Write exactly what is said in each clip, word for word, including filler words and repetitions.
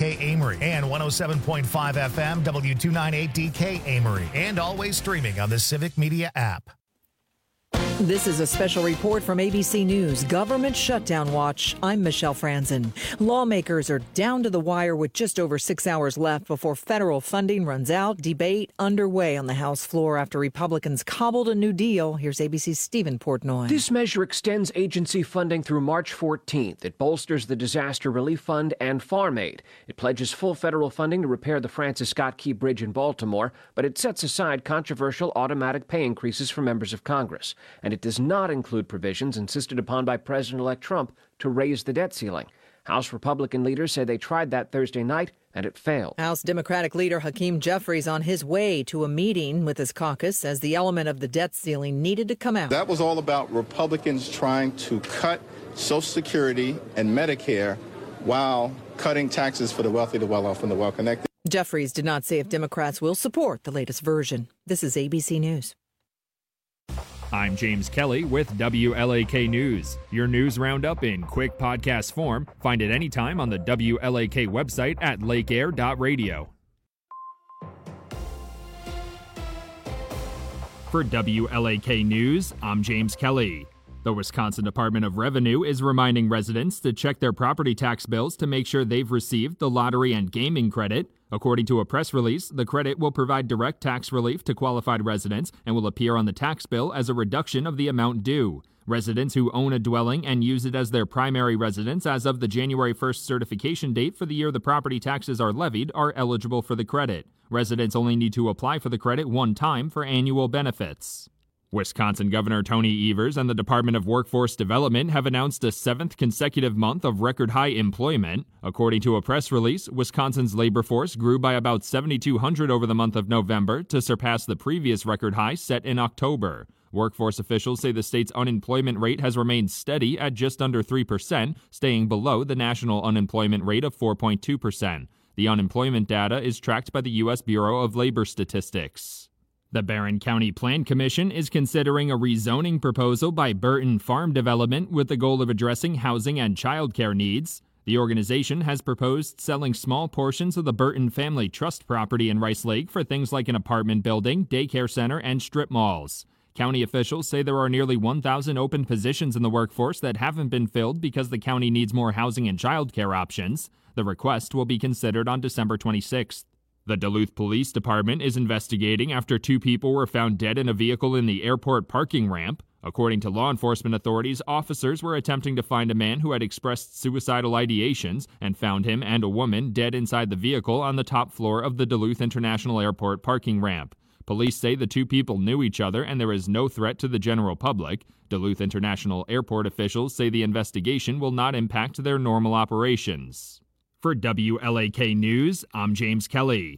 K Amory and one oh seven point five F M W two ninety-eight D K Amory, and always streaming on the Civic Media app. This is a special report from A B C News, Government Shutdown Watch. I'm Michelle Franzen. Lawmakers are down to the wire with just over six hours left before federal funding runs out. Debate underway on the House floor after Republicans cobbled a new deal. Here's A B C's Stephen Portnoy. This measure extends agency funding through March fourteenth. It bolsters the Disaster Relief Fund and Farm Aid. It pledges full federal funding to repair the Francis Scott Key Bridge in Baltimore, but it sets aside controversial automatic pay increases for members of Congress. And it does not include provisions insisted upon by President-elect Trump to raise the debt ceiling. House Republican leaders say they tried that Thursday night, and it failed. House Democratic leader Hakeem Jeffries on his way to a meeting with his caucus as the element of the debt ceiling needed to come out. That was all about Republicans trying to cut Social Security and Medicare while cutting taxes for the wealthy, the well-off, and the well-connected. Jeffries did not say if Democrats will support the latest version. This is A B C News. I'm James Kelly with W L A K News. Your news roundup in quick podcast form. Find it anytime on the W L A K website at lake air dot radio. For W L A K News, I'm James Kelly. The Wisconsin Department of Revenue is reminding residents to check their property tax bills to make sure they've received the lottery and gaming credit. According to a press release, the credit will provide direct tax relief to qualified residents and will appear on the tax bill as a reduction of the amount due. Residents who own a dwelling and use it as their primary residence as of the January first certification date for the year the property taxes are levied are eligible for the credit. Residents only need to apply for the credit one time for annual benefits. Wisconsin Governor Tony Evers and the Department of Workforce Development have announced a seventh consecutive month of record-high employment. According to a press release, Wisconsin's labor force grew by about seventy-two hundred over the month of November to surpass the previous record high set in October. Workforce officials say the state's unemployment rate has remained steady at just under three percent, staying below the national unemployment rate of four point two percent. The unemployment data is tracked by the U S Bureau of Labor Statistics. The Barron County Plan Commission is considering a rezoning proposal by Burton Farm Development with the goal of addressing housing and childcare needs. The organization has proposed selling small portions of the Burton Family Trust property in Rice Lake for things like an apartment building, daycare center, and strip malls. County officials say there are nearly one thousand open positions in the workforce that haven't been filled because the county needs more housing and childcare options. The request will be considered on December twenty-sixth. The Duluth Police Department is investigating after two people were found dead in a vehicle in the airport parking ramp. According to law enforcement authorities, officers were attempting to find a man who had expressed suicidal ideations and found him and a woman dead inside the vehicle on the top floor of the Duluth International Airport parking ramp. Police say the two people knew each other and there is no threat to the general public. Duluth International Airport officials say the investigation will not impact their normal operations. For W L A K News, I'm James Kelly.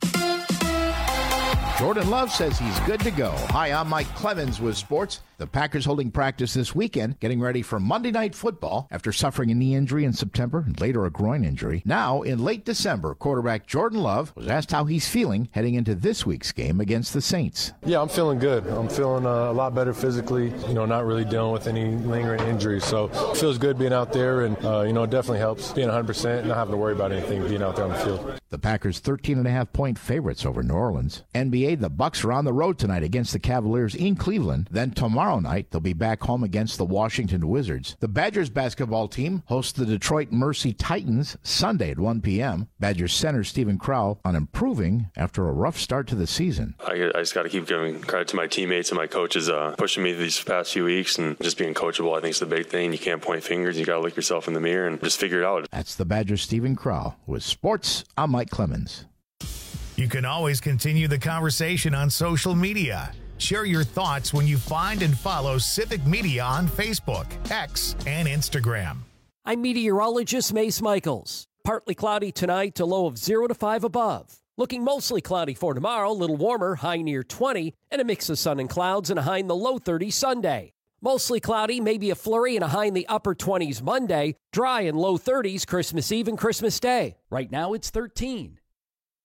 Jordan Love says he's good to go. Hi, I'm Mike Clemens with sports. The Packers holding practice this weekend, getting ready for Monday Night Football after suffering a knee injury in September and later a groin injury. Now, in late December, quarterback Jordan Love was asked how he's feeling heading into this week's game against the Saints. Yeah, I'm feeling good. I'm feeling uh, a lot better physically, you know, not really dealing with any lingering injuries. So it feels good being out there, and, uh, you know, it definitely helps being one hundred percent and not having to worry about anything being out there on the field. The Packers thirteen and a half point favorites over New Orleans. N B A, the Bucks are on the road tonight against the Cavaliers in Cleveland. Then tomorrow night, they'll be back home against the Washington Wizards. The Badgers basketball team hosts the Detroit Mercy Titans Sunday at one p.m. Badgers center Stephen Crowell on improving after a rough start to the season. I, I just got to keep giving credit to my teammates and my coaches uh, pushing me these past few weeks, and just being coachable, I think, is the big thing. You can't point fingers. You got to look yourself in the mirror and just figure it out. That's the Badgers Stephen Crowell. With sports, I'm Mike Clemens. You can always continue the conversation on social media. Share your thoughts when you find and follow Civic Media on Facebook, X, and Instagram. I'm meteorologist Mace Michaels. Partly cloudy tonight, a low of zero to five above. Looking mostly cloudy for tomorrow, a little warmer, high near twenty, and a mix of sun and clouds and a high in the low thirties Sunday. Mostly cloudy, maybe a flurry and a high in the upper twenties Monday. Dry and low thirties Christmas Eve and Christmas Day. Right now it's thirteen.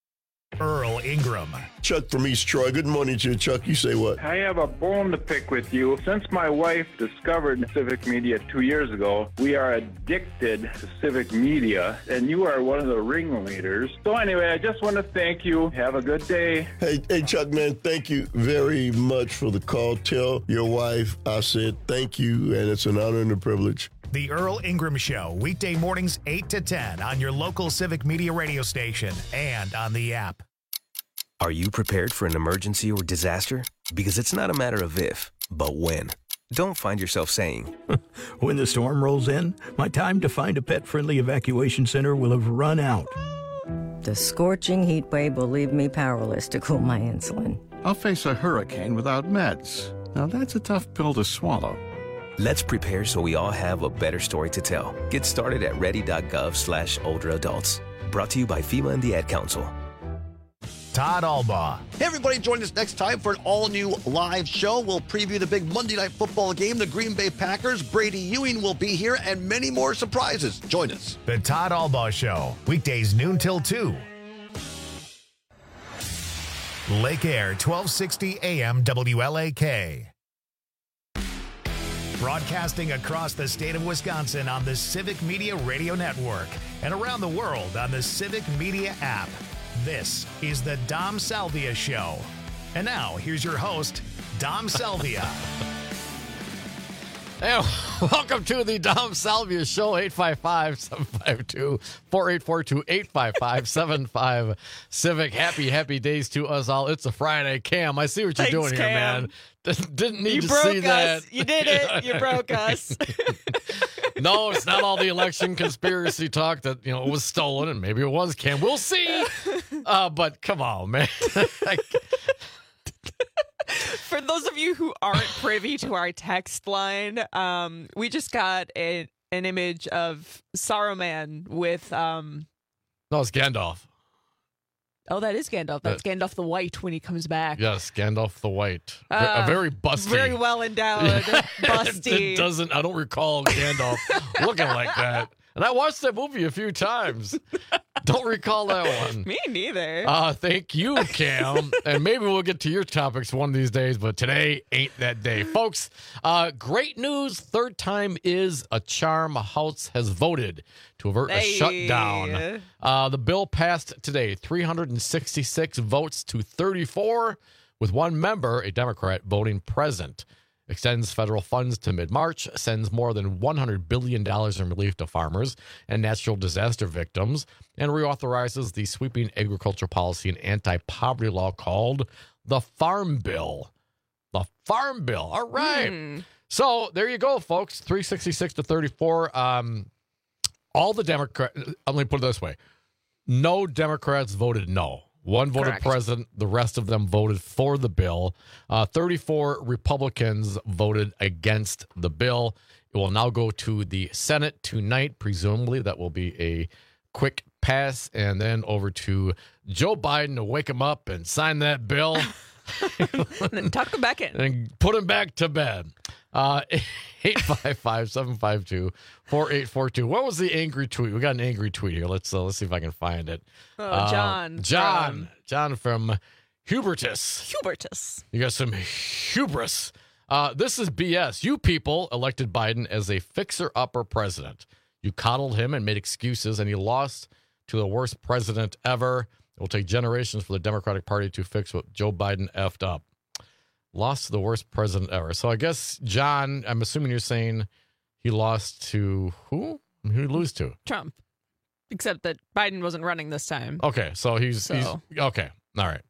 Earl Ingram. Chuck from East Troy. Good morning to you, Chuck. You say what? I have a bone to pick with you. Since my wife discovered civic media two years ago, we are addicted to civic media, and you are one of the ringleaders. So anyway, I just want to thank you. Have a good day. Hey, hey, Chuck, man, thank you very much for the call. Tell your wife I said thank you, and it's an honor and a privilege. The Earl Ingram Show, weekday mornings eight to ten on your local civic media radio station and on the app. Are you prepared for an emergency or disaster? Because it's not a matter of if, but when. Don't find yourself saying, when the storm rolls in, my time to find a pet-friendly evacuation center will have run out. The scorching heat wave will leave me powerless to cool my insulin. I'll face a hurricane without meds. Now that's a tough pill to swallow. Let's prepare so we all have a better story to tell. Get started at ready.gov slash older adults. Brought to you by FEMA and the Ad Council. Todd Albaugh. Hey, everybody, join us next time for an all-new live show. We'll preview the big Monday Night Football game, the Green Bay Packers. Brady Ewing will be here, and many more surprises. Join us. The Todd Albaugh Show, weekdays noon till two. Lake Air, twelve sixty A M W L A K. Broadcasting across the state of Wisconsin on the Civic Media Radio Network and around the world on the Civic Media app. This is the Dom Salvia Show. And now, here's your host, Dom Salvia. Hey, welcome to the Dom Salvia Show, eight five five, seven five two, four eight four two, eight five five, seven five Civic. Happy, happy days to us all. It's a Friday. Cam, I see what you're Thanks, doing here, Cam. man. Didn't need you to broke see us. that. You did it. You broke us. No, it's not all the election conspiracy talk that, you know, it was stolen, and maybe it was, Cam. We'll see. Uh, but come on, man. For those of you who aren't privy to our text line, um, we just got a, an image of Saruman with... Um, no, it's Gandalf. Oh, that is Gandalf. That's uh, Gandalf the White when he comes back. Yes, Gandalf the White. Uh, a very busty. Very well endowed. Busty. It doesn't, I don't recall Gandalf looking like that. And I watched that movie a few times. Don't recall that one. Me neither. Uh, thank you, Cam. And maybe we'll get to your topics one of these days, but today ain't that day. Folks, uh, great news. Third time is a charm. House has voted to avert hey. a shutdown. Uh, the bill passed today, three hundred sixty-six votes to thirty-four, with one member, a Democrat, voting present. Extends federal funds to mid-March, sends more than one hundred billion dollars in relief to farmers and natural disaster victims, and reauthorizes the sweeping agriculture policy and anti-poverty law called the Farm Bill. The Farm Bill. All right. Mm. So there you go, folks. three sixty-six to thirty-four. Um, all the Democrats, let me put it this way. No Democrats voted no. One voted Correct. President. The rest of them voted for the bill. Uh, thirty-four Republicans voted against the bill. It will now go to the Senate tonight. Presumably, that will be a quick pass, and then over to Joe Biden to wake him up and sign that bill. And then tuck him back in. And put him back to bed. Uh, eight five five, seven five two, four eight four two. What was the angry tweet? We got an angry tweet here. Let's uh, let's see if I can find it. Oh, John. Uh, John. From... John from Hubertus. Hubertus. You got some hubris. Uh, this is B S. You people elected Biden as a fixer-upper president. You coddled him and made excuses, and he lost to the worst president ever. It will take generations for the Democratic Party to fix what Joe Biden effed up. Lost to the worst president ever. So I guess, John, I'm assuming you're saying he lost to who? Who did he lose to? Trump. Except that Biden wasn't running this time. Okay, so he's, so. he's okay. All right.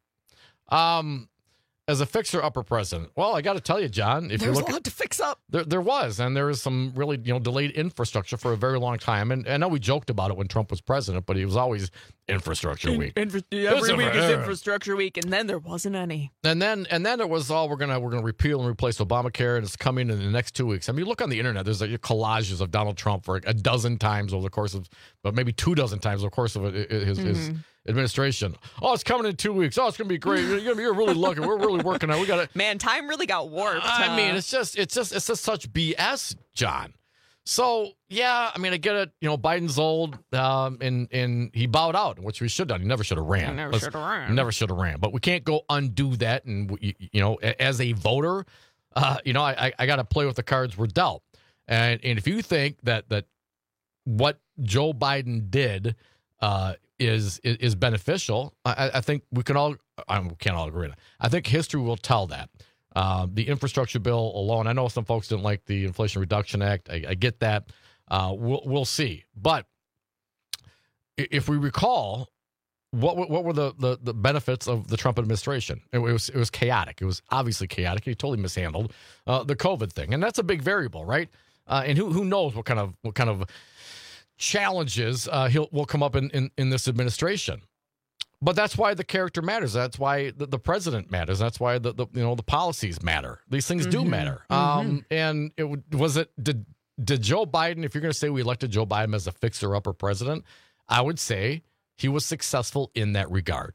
Um, as a fixer-upper president, well, I got to tell you, John, if there you was look a lot at, to fix up. There, there was, and there was some really, you know, delayed infrastructure for a very long time. And I know we joked about it when Trump was president, but it was always infrastructure week. In, infra- every week is infrastructure week, and then there wasn't any. And then, and then it was all we're gonna we're gonna repeal and replace Obamacare, and it's coming in the next two weeks. I mean, you look on the internet. There's like collages of Donald Trump for a dozen times over the course of, but maybe two dozen times over the course of his mm-hmm. his administration. Oh, it's coming in two weeks. Oh, it's gonna be great. You're, gonna be, you're really lucky. We're really working on it. We got it. Man, time really got warped. I huh? mean, it's just it's just it's just such B S, John. So, yeah, I mean, I get it. You know, Biden's old, um, and and he bowed out, which we should have done. He never should have ran. He never should have ran. Never should have ran. But we can't go undo that. And, you, you know, as a voter, uh, you know, I, I got to play with the cards we're dealt. And, and if you think that that what Joe Biden did uh, is, is is beneficial, I, I think we can all, I can't all agree on it. I think history will tell that. Uh, the infrastructure bill alone, I know some folks didn't like the Inflation Reduction Act. I, I get that. Uh, we'll we'll see. But if we recall, what what were the, the, the benefits of the Trump administration? It was it was chaotic. It was obviously chaotic. He totally mishandled uh, the COVID thing, and that's a big variable, right? Uh, and who who knows what kind of what kind of challenges uh, he'll will come up in, in, in this administration. But that's why the character matters. That's why the, the president matters. That's why the, the you know the policies matter. These things mm-hmm. do matter. Mm-hmm. Um, and it was it did did Joe Biden? If you're going to say we elected Joe Biden as a fixer-upper president, I would say he was successful in that regard.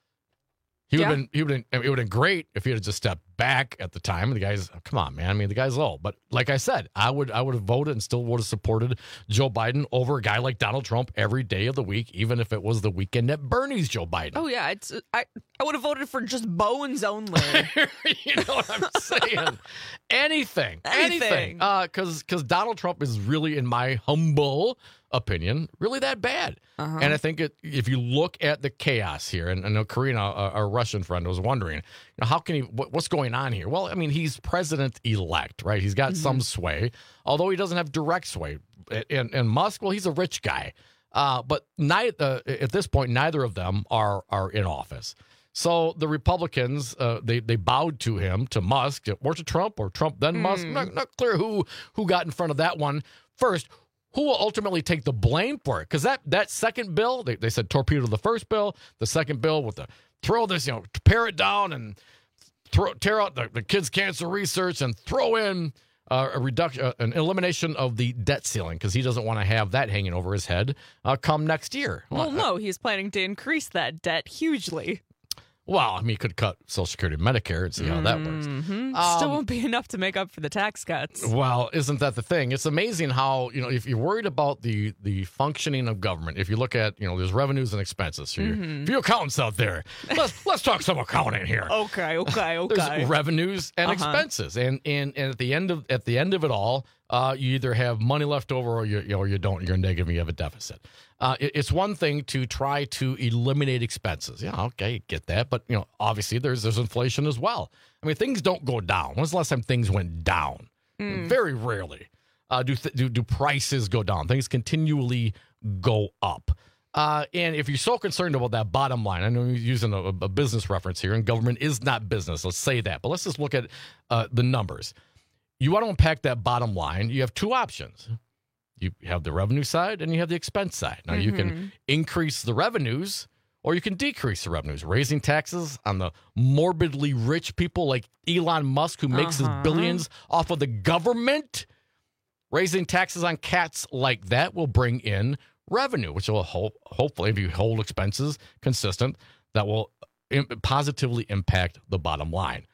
He would yeah. have been. He would. It would have been great if he had just stepped back at the time. The guy's, come on, man. I mean, the guy's old. But like I said, I would. I would have voted and still would have supported Joe Biden over a guy like Donald Trump every day of the week, even if it was the weekend at Bernie's Joe Biden. Oh yeah, it's. I. I would have voted for just Bones only. You know what I'm saying? anything, anything. Because uh, because Donald Trump is really, in my humble opinion, really that bad. Uh-huh. And I think it, if you look at the chaos here, and I know Karina, a, a Russian friend, was wondering, you know, how can he, what, what's going on here? Well, I mean, he's president-elect, right? He's got mm-hmm. some sway, although he doesn't have direct sway. And, and Musk, well, he's a rich guy. Uh, but neither, uh, at this point, neither of them are are in office. So the Republicans, uh, they they bowed to him, to Musk, or to Trump, or Trump then mm. Musk. Not, not clear who who got in front of that one first. Who will ultimately take the blame for it? Because that, that second bill, they, they said torpedo the first bill, the second bill with the throw this, you know, pare it down and throw tear out the, the kids' cancer research and throw in uh, a reduction, uh, an elimination of the debt ceiling, because he doesn't want to have that hanging over his head uh, come next year. Well, well no, he's planning to increase that debt hugely. Well, I mean, you could cut Social Security and Medicare and see how that works. Mm-hmm. Um, Still won't be enough to make up for the tax cuts. Well, isn't that the thing? It's amazing how, you know, if you're worried about the the functioning of government, if you look at, you know, there's revenues and expenses. For, mm-hmm. your, for you accountants out there, let's let's talk some accounting here. Okay, okay, okay. There's revenues and uh-huh. expenses, and, and and at the end of at the end of it all, uh, you either have money left over or you, you know, or you don't. You're negative. You have a deficit. Uh, it, it's one thing to try to eliminate expenses. Yeah, okay, get that. But, you know, obviously there's there's inflation as well. I mean, things don't go down. When's the last time things went down? Mm. Very rarely uh, do, th- do do prices go down. Things continually go up. Uh, and if you're so concerned about that bottom line, I know you're using a, a business reference here, and government is not business. Let's say that. But let's just look at uh, the numbers. You want to unpack that bottom line, you have two options. You have the revenue side and you have the expense side. Now, mm-hmm. you can increase the revenues or you can decrease the revenues. Raising taxes on the morbidly rich people like Elon Musk, who makes uh-huh. his billions off of the government. Raising taxes on cats like that will bring in revenue, which will ho- hopefully, if you hold expenses consistent, that will im- positively impact the bottom line.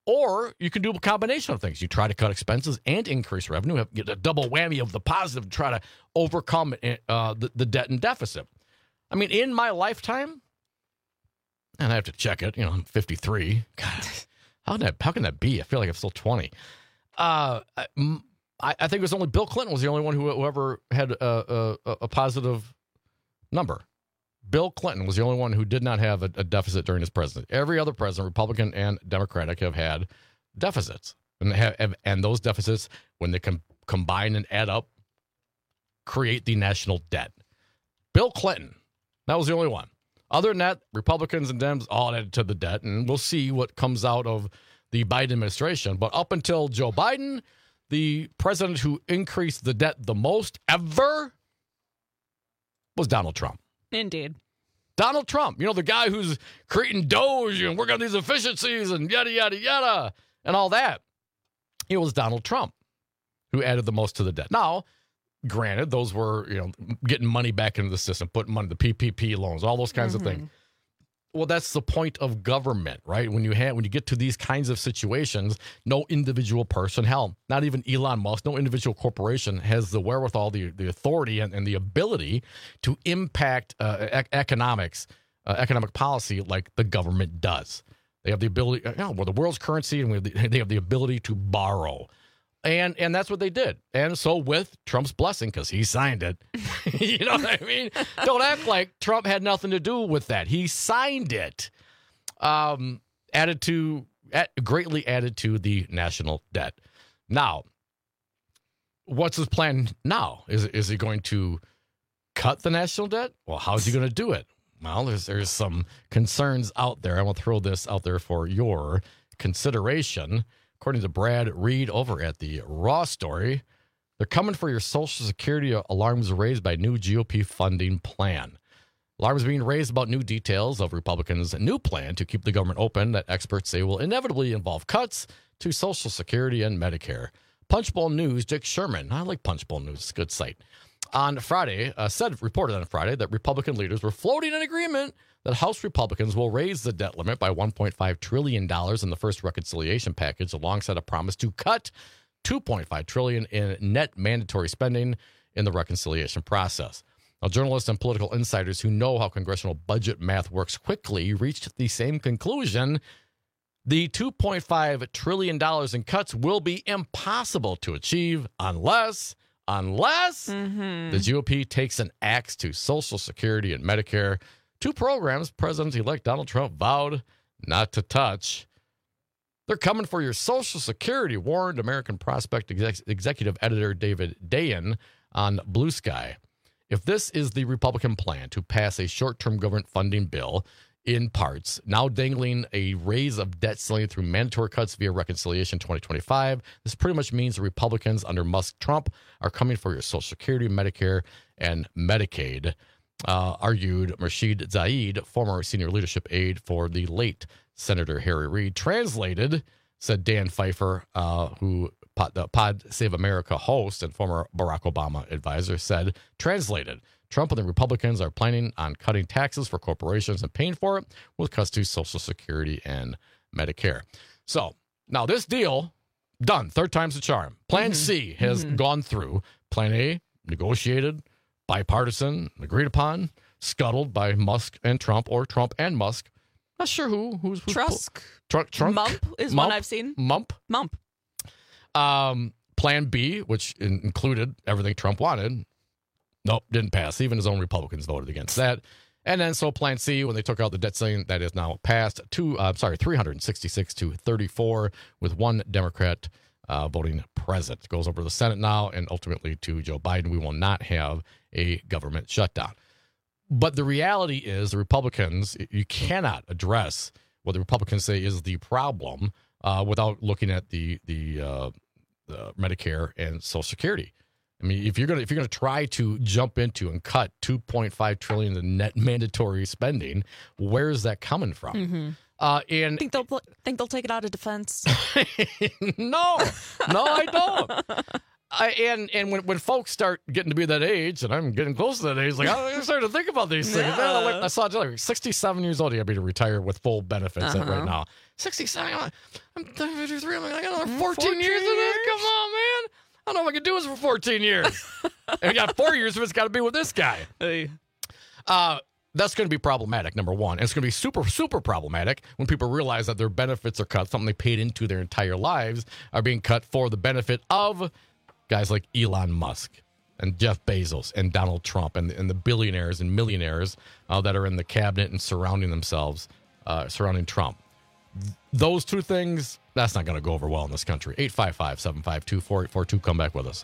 Or you can do a combination of things. You try to cut expenses and increase revenue, get a double whammy of the positive to try to overcome uh, the, the debt and deficit. I mean, in my lifetime, and I have to check it, you know, I'm fifty-three. God, how can that, how can that be? I feel like I'm still twenty. Uh, I, I think it was only Bill Clinton was the only one who, who ever had a, a, a positive number. Bill Clinton was the only one who did not have a, a deficit during his presidency. Every other president, Republican and Democratic, have had deficits. And have, and those deficits, when they com- combine and add up, create the national debt. Bill Clinton, that was the only one. Other than that, Republicans and Dems all added to the debt, and we'll see what comes out of the Biden administration. But up until Joe Biden, the president who increased the debt the most ever was Donald Trump. Indeed. Donald Trump, you know, the guy who's creating Doge and working on these efficiencies and yada, yada, yada, and all that. It was Donald Trump who added the most to the debt. Now, granted, those were, you know, getting money back into the system, putting money, the P P P loans, all those kinds mm-hmm. of things. Well, that's the point of government, right? When you have, when you get to these kinds of situations, no individual person, hell, not even Elon Musk, no individual corporation has the wherewithal, the, the authority, and, and the ability to impact uh, e- economics, uh, economic policy like the government does. They have the ability, you know, we're the world's currency, and we have the, they have the ability to borrow. And and that's what they did. And so with Trump's blessing, because he signed it, you know what I mean? Don't act like Trump had nothing to do with that. He signed it. Um, added to, at, greatly added to the national debt. Now, what's his plan now? Is, is he going to cut the national debt? Well, how's he going to do it? Well, there's there's some concerns out there. I want to throw this out there for your consideration. According to Brad Reed over at the Raw Story, they're coming for your Social Security. Alarms raised by new G O P funding plan. Alarms being raised about new details of Republicans' new plan to keep the government open that experts say will inevitably involve cuts to Social Security and Medicare. Punchbowl News, Dick Sherman, I like Punchbowl News, it's a good site, on Friday, uh, said, reported on Friday that Republican leaders were floating an agreement that House Republicans will raise the debt limit by one point five trillion dollars in the first reconciliation package, alongside a promise to cut two point five trillion dollars in net mandatory spending in the reconciliation process. Now, journalists and political insiders who know how congressional budget math works quickly reached the same conclusion. The two point five trillion dollars in cuts will be impossible to achieve unless, unless Mm-hmm. the G O P takes an axe to Social Security and Medicare, two programs President-elect Donald Trump vowed not to touch. They're coming for your Social Security, warned American Prospect exec- executive editor David Dayen on Blue Sky. If this is the Republican plan to pass a short-term government funding bill in parts, now dangling a raise of debt ceiling through mandatory cuts via reconciliation twenty twenty-five, this pretty much means the Republicans under Musk-Trump are coming for your Social Security, Medicare, and Medicaid. Uh, argued Rashid Zaid, former senior leadership aide for the late Senator Harry Reid. Translated, said Dan Pfeiffer, uh, who pod, the Pod Save America host and former Barack Obama advisor, said, translated, Trump and the Republicans are planning on cutting taxes for corporations and paying for it with cuts to Social Security and Medicare. So now this deal, done. Third time's the charm. Plan mm-hmm. C has mm-hmm. gone through. Plan A, negotiated, bipartisan, agreed upon, scuttled by Musk and Trump, or Trump and Musk. Not sure who. Who's, who's Trusk. Tr- Trump. Mump is Mump. one I've seen. Mump. Mump. Um, Plan B, which in- included everything Trump wanted. Nope, didn't pass. Even his own Republicans voted against that. And then so Plan C, when they took out the debt ceiling, that is now passed to, uh, sorry, three hundred sixty-six to thirty-four, with one Democrat uh, voting present. It goes over to the Senate now and ultimately to Joe Biden. We will not have a government shutdown. But the reality is the Republicans, you cannot address what the Republicans say is the problem uh, without looking at the the, uh, the Medicare and Social Security. I mean, if you're gonna if you're gonna try to jump into and cut two point five trillion dollars in net mandatory spending, where is that coming from? Mm-hmm. Uh, and think they'll think they'll take it out of defense. no, no, I don't. I, and and when, when folks start getting to be that age, and I'm getting close to that age, like I'm starting to think about these things. Yeah. Like, I saw like sixty-seven years old. You got to be to retire with full benefits uh-huh. right now. sixty-seven. I'm thirty-three. I'm like, I got another fourteen, fourteen years of this. Come on, man. I don't know if I can do this for fourteen years. And we got four years of it's got to be with this guy. Hey. Uh, that's going to be problematic, number one. And it's going to be super, super problematic when people realize that their benefits are cut, something they paid into their entire lives, are being cut for the benefit of guys like Elon Musk and Jeff Bezos and Donald Trump and, and the billionaires and millionaires uh, that are in the cabinet and surrounding themselves, uh, surrounding Trump. Those two things, that's not going to go over well in this country. eight five five, seven five two, four eight four two. Come back with us.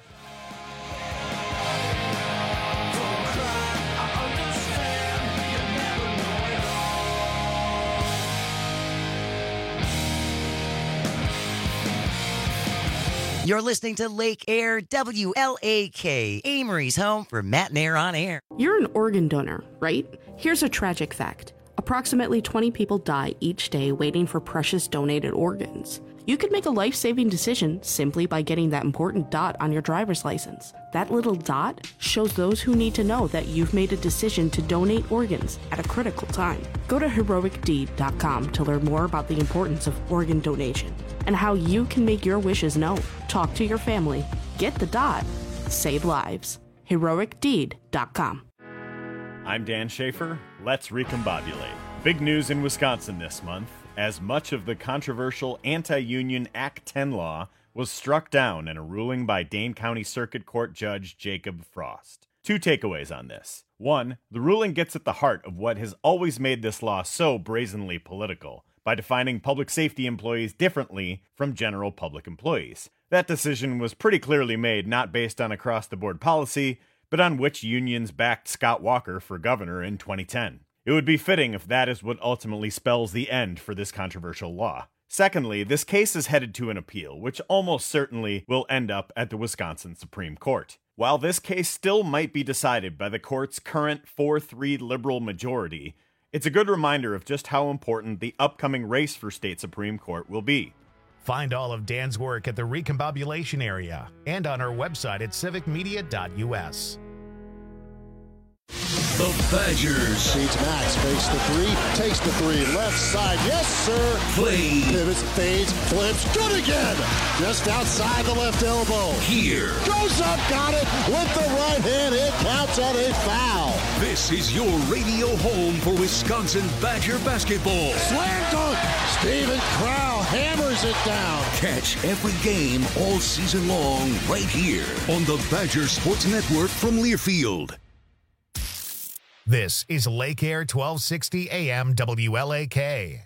You're listening to Lake Air, W L A K, Amory's home for Matt and Air on Air. You're an organ donor, right? Here's a tragic fact. Approximately twenty people die each day waiting for precious donated organs. You could make a life-saving decision simply by getting that important dot on your driver's license. That little dot shows those who need to know that you've made a decision to donate organs at a critical time. Go to heroic deed dot com to learn more about the importance of organ donation and how you can make your wishes known. Talk to your family. Get the dot. Save lives. heroic deed dot com. I'm Dan Schaefer. Let's recombobulate. Big news in Wisconsin this month, as much of the controversial anti-union Act ten law was struck down in a ruling by Dane County Circuit Court Judge Jacob Frost. Two takeaways on this. One, the ruling gets at the heart of what has always made this law so brazenly political, by defining public safety employees differently from general public employees. That decision was pretty clearly made not based on across-the-board policy, but on which unions backed Scott Walker for governor in twenty ten. It would be fitting if that is what ultimately spells the end for this controversial law. Secondly, this case is headed to an appeal, which almost certainly will end up at the Wisconsin Supreme Court. While this case still might be decided by the court's current four three liberal majority, it's a good reminder of just how important the upcoming race for state Supreme Court will be. Find all of Dan's work at the Recombobulation area and on our website at civic media dot u s. The Badgers. Feeds Max, fakes the three, takes the three, left side, yes sir. Play. Pivots, fades, flips, good again. Just outside the left elbow. Here. Goes up, got it, with the right hand, it counts on a foul. This is your radio home for Wisconsin Badger basketball. Slam dunk, Steven Crowl hammers it down. Catch every game all season long right here on the Badger Sports Network from Learfield. This is Lake Air twelve sixty A M W L A K.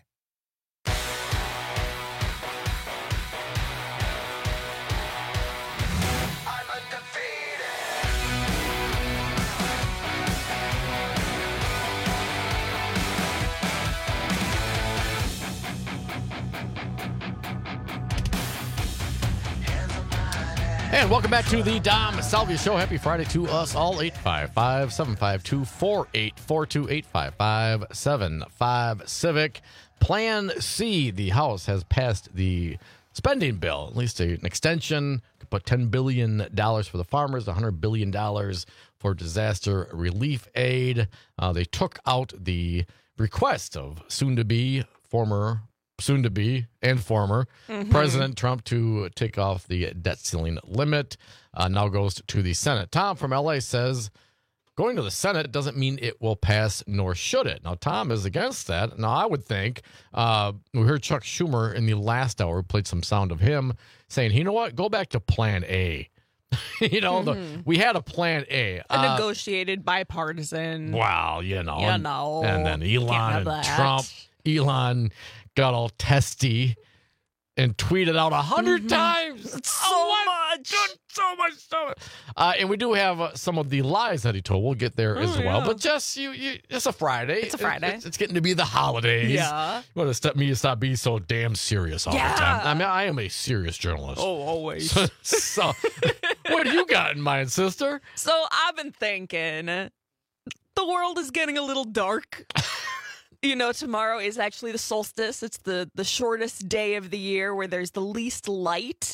And welcome back to the Dom Salvia Show. Happy Friday to us all. eight five five, seven five two, four eight four two, eight five five, seven five Civic. Plan C, the House has passed the spending bill, at least an extension, to put ten billion dollars for the farmers, one hundred billion dollars for disaster relief aid. Uh, they took out the request of soon-to-be former soon-to-be and former mm-hmm. President Trump to take off the debt ceiling limit. Uh, now goes to the Senate. Tom from L A says, going to the Senate doesn't mean it will pass, nor should it. Now, Tom is against that. Now, I would think, uh, we heard Chuck Schumer in the last hour, played some sound of him saying, you know what, go back to Plan A. you know, mm-hmm. the, we had a Plan A. A uh, negotiated bipartisan. Wow, you know. You and, know. And then Elon and Trump. Elon got all testy and tweeted out a hundred mm-hmm. times. It's so oh, much. So much stuff. Uh, and we do have uh, some of the lies that he told. We'll get there oh, as well. Yeah. But just, you, you, it's a Friday. It's a Friday. It, it's, it's getting to be the holidays. Yeah. You want to stop me to stop being so damn serious all yeah. the time. I mean, I am a serious journalist. Oh, always. So, so what do you got in mind, sister? So I've been thinking the world is getting a little dark. You know, tomorrow is actually the solstice. It's the, the shortest day of the year where there's the least light.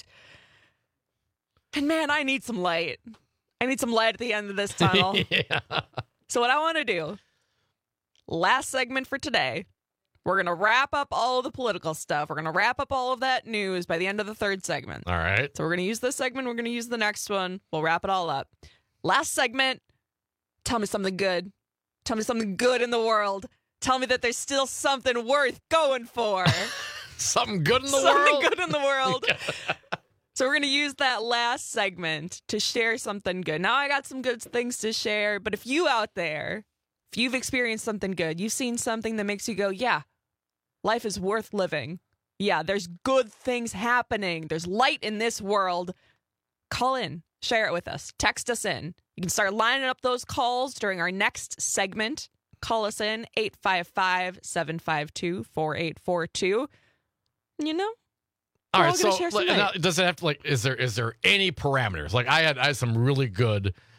And man, I need some light. I need some light at the end of this tunnel. yeah. So what I want to do, last segment for today, we're going to wrap up all of the political stuff. We're going to wrap up all of that news by the end of the third segment. All right. So we're going to use this segment. We're going to use the next one. We'll wrap it all up. Last segment, tell me something good. Tell me something good in the world. Tell me that there's still something worth going for. Something good in the something world? Something good in the world. So we're going to use that last segment to share something good. Now I got some good things to share, but if you out there, if you've experienced something good, you've seen something that makes you go, yeah, life is worth living. Yeah, there's good things happening. There's light in this world. Call in. Share it with us. Text us in. You can start lining up those calls during our next segment. Call us in, eight five five, seven five two, four eight four two. You know? All right, so like, now, does it have to, like, is there is there any parameters? Like, I had I had some really good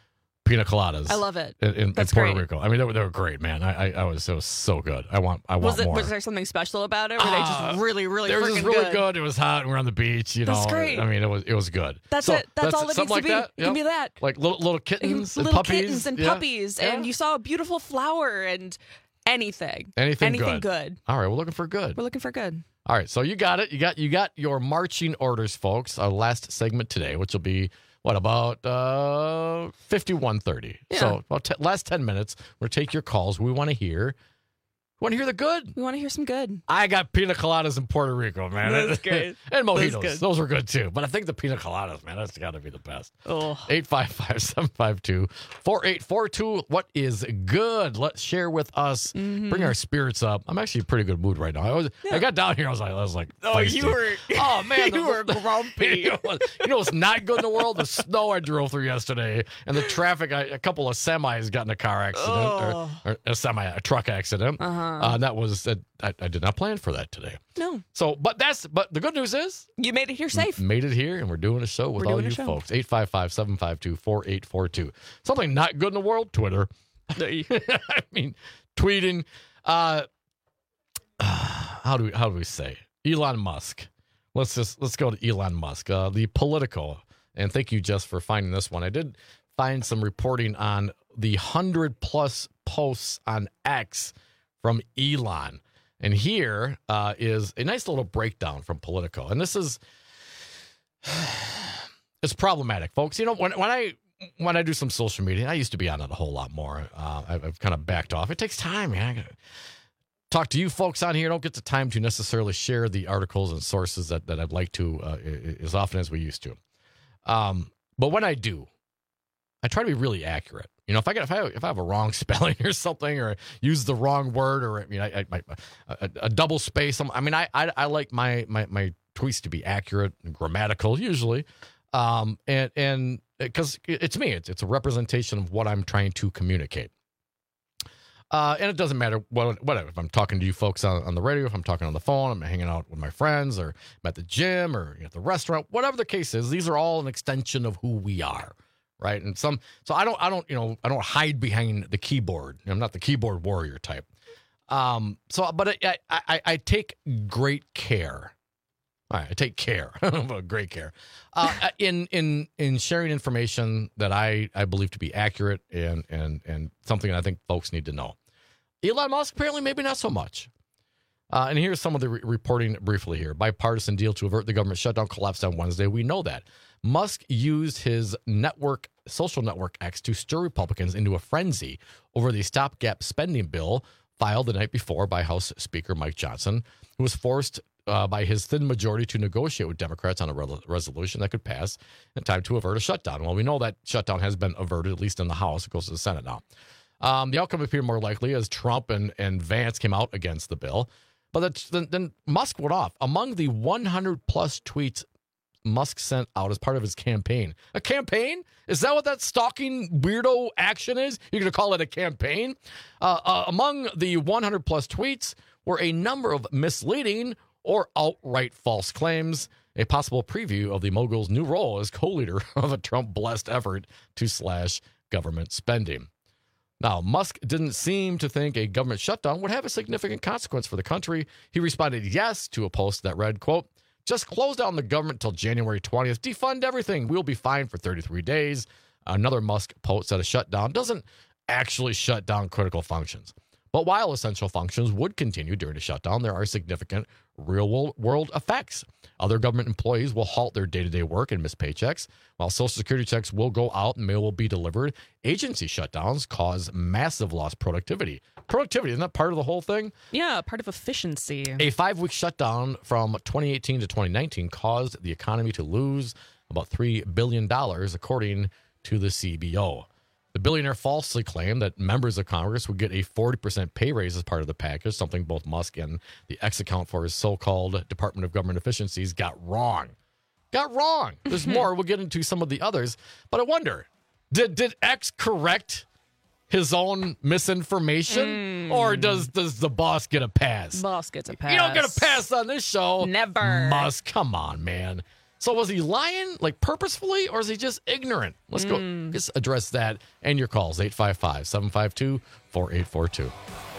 pina coladas. I love it. In, in, in That's Puerto great. Rico. I mean, they were, they were great, man. I, I, I was, it was so good. I want, I want Was it? more. Was there something special about it? Were they Uh, just really, really It was freaking just really good? good. It was hot. And we're on the beach. You That's know, great. I mean, it was, it was good. That's So it. That's, all it needs something to like be. That. It can be Yep. that. Like little, little kittens and little puppies. kittens and Yeah. puppies, Yeah. and you saw a beautiful flower and anything. Anything, Anything good. good. All right, we're looking for good. We're looking for good. All right, so you got it. You got you got your marching orders, folks. Our last segment today, which will be what about uh, fifty-one thirty. Yeah. So about t- last ten minutes, we'll take your calls. We want to hear. We want to hear the good. We want to hear some good. I got pina coladas in Puerto Rico, man. That's great. And That's mojitos. good. Those were good too. But I think the pina coladas, man, that's got to be the best. Oh. eight five five, seven five two, four eight four two. What is good? Let's share with us. Mm-hmm. Bring our spirits up. I'm actually in a pretty good mood right now. I was. I got down here. I was like, I was like, Oh, feisty. you were. Oh man, you the- were grumpy. you know what- you know what's not good in the world? The snow I drove through yesterday, and the traffic. I, a couple of semis got in a car accident, Oh. or, or a semi, a truck accident. Uh-huh. Uh, and that was. I, I did not plan for that today. No. So, but that's. But the good news is You made it here safe. made it here, and we're doing a show with We're all doing a you show. folks. eight five five, seven five two, four eight four two. Something not good in the world, Twitter. I mean, tweeting. Uh, how do we how do we say Elon Musk? Let's just let's go to Elon Musk, uh, the Politico, and thank you, Jess, for finding this one. I did find some reporting on the hundred plus posts on X from Elon, and here uh, is a nice little breakdown from Politico, and this is it's problematic, folks. You know, when when I when I do some social media, I used to be on it a whole lot more. Uh, I've, I've kind of backed off. It takes time, man. I gotta talk to you folks on here. Don't get the time to necessarily share the articles and sources that, that I'd like to uh, as often as we used to. Um, but when I do, I try to be really accurate. You know, if I get if I if I have a wrong spelling or something, or use the wrong word, or I mean, I, I, my, a, a double space. I mean, I, I I like my my my tweets to be accurate and grammatical usually, um, and and because it's me, it's it's a representation of what I'm trying to communicate. Uh, and it doesn't matter what, whatever. If I'm talking to you folks on, on the radio, if I'm talking on the phone, I'm hanging out with my friends, or I'm at the gym, or at the restaurant, whatever the case is, these are all an extension of who we are, right? And some, so I don't, I don't, you know, I don't hide behind the keyboard. I'm not the keyboard warrior type. Um, so, but I, I, I, I take great care. All right, I take care, great care, uh, in in in sharing information that I, I believe to be accurate and and and something I think folks need to know. Elon Musk apparently maybe not so much. Uh, and here's some of the re- reporting briefly here. Bipartisan deal to avert the government shutdown collapsed on Wednesday. We know that. Musk used his network, social network X, to stir Republicans into a frenzy over the stopgap spending bill filed the night before by House Speaker Mike Johnson, who was forced Uh, by his thin majority to negotiate with Democrats on a re- resolution that could pass in time to avert a shutdown. Well, we know that shutdown has been averted, at least in the House. It goes to the Senate now. Um, the outcome appeared more likely as Trump and, and Vance came out against the bill. But that's, then, then Musk went off. Among the one hundred plus tweets Musk sent out as part of his campaign. A campaign? Is that what that stalking weirdo action is? You're going to call it a campaign? Uh, uh, among the one hundred plus tweets were a number of misleading or outright false claims, a possible preview of the mogul's new role as co-leader of a Trump-blessed effort to slash government spending. Now, Musk didn't seem to think a government shutdown would have a significant consequence for the country. He responded yes to a post that read, quote, "Just close down the government till January twentieth. Defund everything. We'll be fine for thirty-three days. Another Musk post said a shutdown doesn't actually shut down critical functions. But while essential functions would continue during a shutdown, there are significant real-world effects. Other government employees will halt their day-to-day work and miss paychecks, while Social Security checks will go out and mail will be delivered. Agency shutdowns cause massive lost productivity." Productivity, isn't that part of the whole thing? Yeah, part of efficiency. A five-week shutdown from twenty eighteen to twenty nineteen caused the economy to lose about three billion dollars, according to the C B O. The billionaire falsely claimed that members of Congress would get a forty percent pay raise as part of the package, something both Musk and the ex-account for his so-called Department of Government Efficiencies got wrong. Got wrong. There's more. We'll get into some of the others. But I wonder, did did X correct his own misinformation? Mm. Or does, does the boss get a pass? Boss gets a pass. You don't get a pass on this show. Never. Musk, come on, man. So was he lying, like purposefully, or is he just ignorant? Let's go Mm. just address that and your calls, eight five five, seven five two, four eight four two.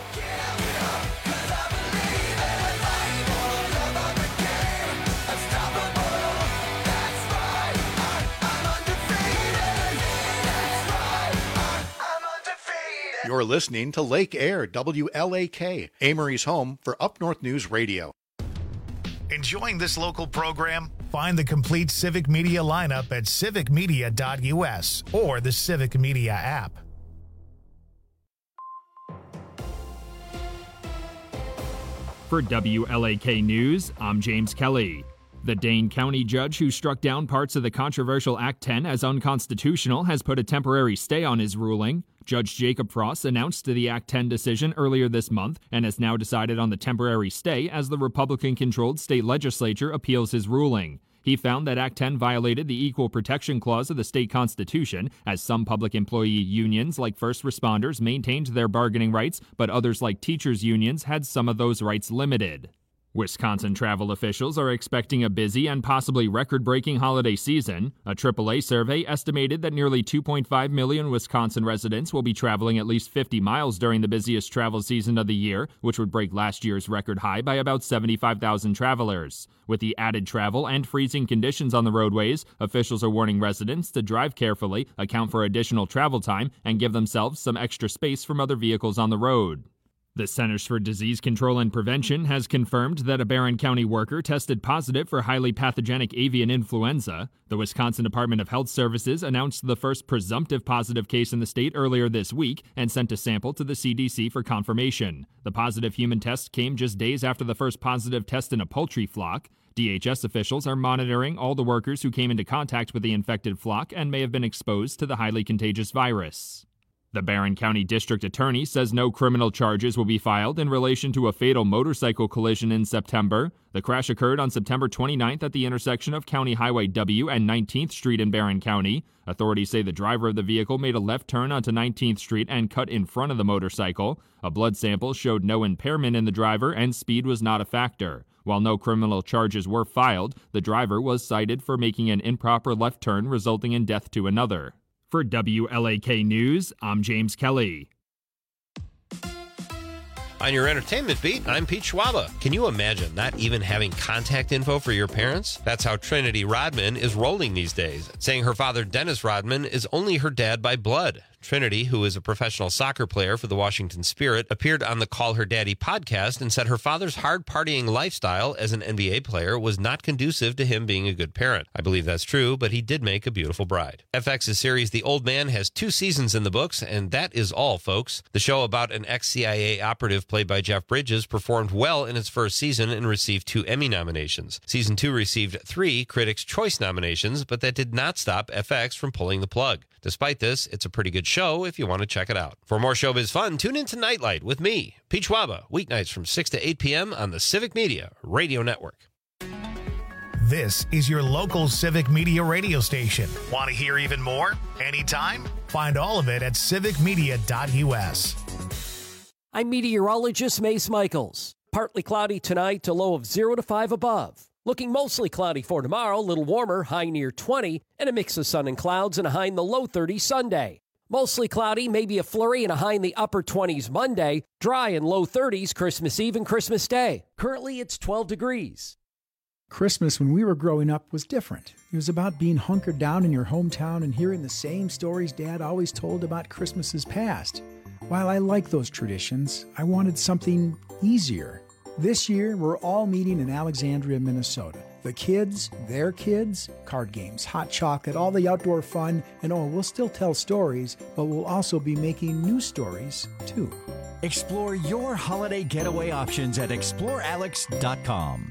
You're listening to Lake Air, W L A K, Amory's home for Up North News Radio. Enjoying this local program? Find the complete Civic Media lineup at civic media dot u s or the Civic Media app. For W L A K News, I'm James Kelly. The Dane County judge who struck down parts of the controversial Act ten as unconstitutional has put a temporary stay on his ruling. Judge Jacob Frost announced the Act ten decision earlier this month and has now decided on the temporary stay as the Republican-controlled state legislature appeals his ruling. He found that Act ten violated the Equal Protection Clause of the state constitution, as some public employee unions like first responders maintained their bargaining rights, but others like teachers' unions had some of those rights limited. Wisconsin travel officials are expecting a busy and possibly record-breaking holiday season. A triple A survey estimated that nearly two point five million Wisconsin residents will be traveling at least fifty miles during the busiest travel season of the year, which would break last year's record high by about seventy-five thousand travelers. With the added travel and freezing conditions on the roadways, officials are warning residents to drive carefully, account for additional travel time, and give themselves some extra space from other vehicles on the road. The Centers for Disease Control and Prevention has confirmed that a Barron County worker tested positive for highly pathogenic avian influenza. The Wisconsin Department of Health Services announced the first presumptive positive case in the state earlier this week and sent a sample to the C D C for confirmation. The positive human test came just days after the first positive test in a poultry flock. D H S officials are monitoring all the workers who came into contact with the infected flock and may have been exposed to the highly contagious virus. The Barron County District Attorney says no criminal charges will be filed in relation to a fatal motorcycle collision in September. The crash occurred on September twenty-ninth at the intersection of County Highway W and nineteenth Street in Barron County. Authorities say the driver of the vehicle made a left turn onto nineteenth Street and cut in front of the motorcycle. A blood sample showed no impairment in the driver and speed was not a factor. While no criminal charges were filed, the driver was cited for making an improper left turn resulting in death to another. For W L A K News, I'm James Kelly. On your entertainment beat, I'm Pete Schwaba. Can you imagine not even having contact info for your parents? That's how Trinity Rodman is rolling these days, saying her father, Dennis Rodman, is only her dad by blood. Trinity, who is a professional soccer player for the Washington Spirit, appeared on the Call Her Daddy podcast and said her father's hard partying lifestyle as an N B A player was not conducive to him being a good parent. I believe that's true, but he did make a beautiful bride. F X's series The Old Man has two seasons in the books, and that is all, folks. The show about an ex-C I A operative played by Jeff Bridges performed well in its first season and received two Emmy nominations. Season two received three Critics' Choice nominations, but that did not stop F X from pulling the plug. Despite this, it's a pretty good show if you want to check it out. For more showbiz fun, tune in to Nightlight with me, Pete Schwaba, weeknights from six to eight p.m. on the Civic Media Radio Network. This is your local Civic Media radio station. Want to hear even more? Anytime? Find all of it at civic media dot u s. I'm meteorologist Mace Michaels. Partly cloudy tonight, a low of zero to five above. Looking mostly cloudy for tomorrow, a little warmer, high near twenty, and a mix of sun and clouds and a high in the low thirties Sunday. Mostly cloudy, maybe a flurry and a high in the upper twenties Monday. Dry and low thirties Christmas Eve and Christmas Day. Currently, it's twelve degrees. Christmas when we were growing up was different. It was about being hunkered down in your hometown and hearing the same stories Dad always told about Christmases past. While I like those traditions, I wanted something easier. This year, we're all meeting in Alexandria, Minnesota. The kids, their kids, card games, hot chocolate, all the outdoor fun, and oh, we'll still tell stories, but we'll also be making new stories, too. Explore your holiday getaway options at explore alex dot com.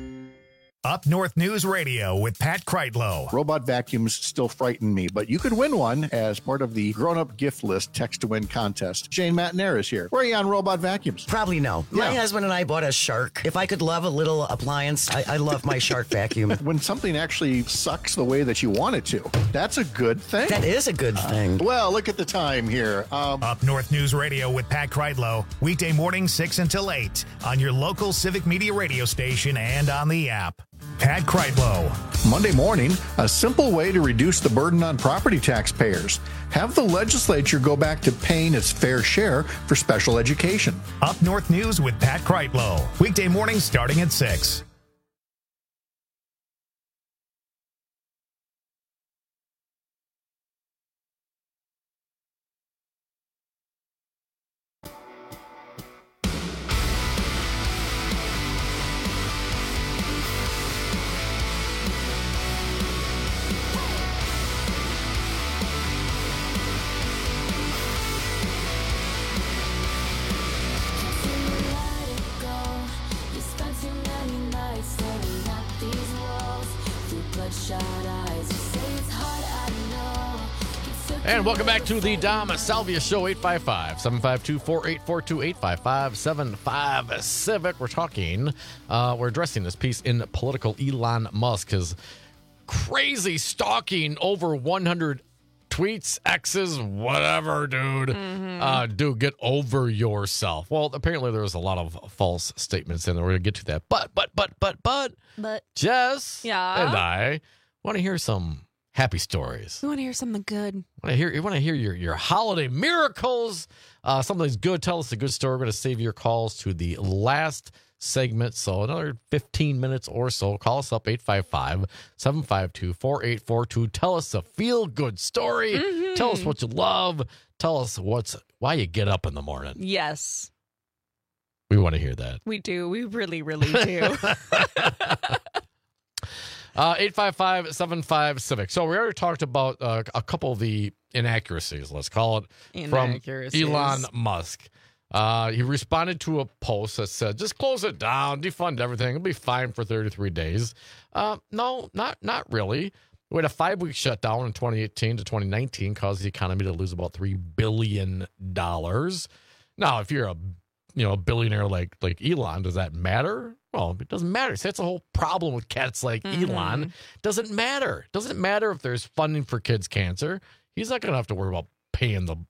Up North News Radio with Pat Kreitlow. Robot vacuums still frighten me, but you could win one as part of the grown-up gift list text-to-win contest. Shane Matnair is here. Where are you on robot vacuums? Probably no. Yeah. My husband and I bought a Shark. If I could love a little appliance, I, I love my Shark vacuum. When something actually sucks the way that you want it to, that's a good thing. That is a good thing. Uh, well, look at the time here. Um, Up North News Radio with Pat Kreitlow. Weekday morning six until eight on your local Civic Media radio station and on the app. Pat Kreitlow. Monday morning, a simple way to reduce the burden on property taxpayers. Have the legislature go back to paying its fair share for special education. Up North News with Pat Kreitlow. Weekday mornings starting at six. And welcome back to the Dom Salvia Show, eight five five, seven five two, four eight four two, eight five five, seven five Civic. We're talking, uh, we're addressing this piece in Political. Elon Musk is crazy stalking over one hundred tweets, X's, whatever, dude. Mm-hmm. Uh, dude, get over yourself. Well, apparently there was a lot of false statements in there. We're going to get to that. But, but, but, but, but, but, Jess yeah. and I want to hear some happy stories. We want to hear something good. Want to hear? You want to hear your your holiday miracles? Uh, something's good. Tell us a good story. We're going to save your calls to the last segment. So another fifteen minutes or so. Call us up eight five five, seven five two, four eight four two. Tell us a feel good story. Mm-hmm. Tell us what you love. Tell us what's why you get up in the morning. Yes, we want to hear that. We do. We really, really do. Uh, eight five five, seven five Civic. So we already talked about uh, a couple of the inaccuracies, let's call it, from Elon Musk. Uh, he responded to a post that said, just close it down, defund everything. It'll be fine for thirty-three days. Uh, no, not not really. We had a five-week shutdown in twenty eighteen to twenty nineteen, caused the economy to lose about three billion dollars. Now, if you're a you know a billionaire like like Elon, does that matter? Well, it doesn't matter. See, that's the whole problem with cats like mm-hmm. Elon. It doesn't matter. It doesn't matter if there's funding for kids' cancer. He's not going to have to worry about paying the,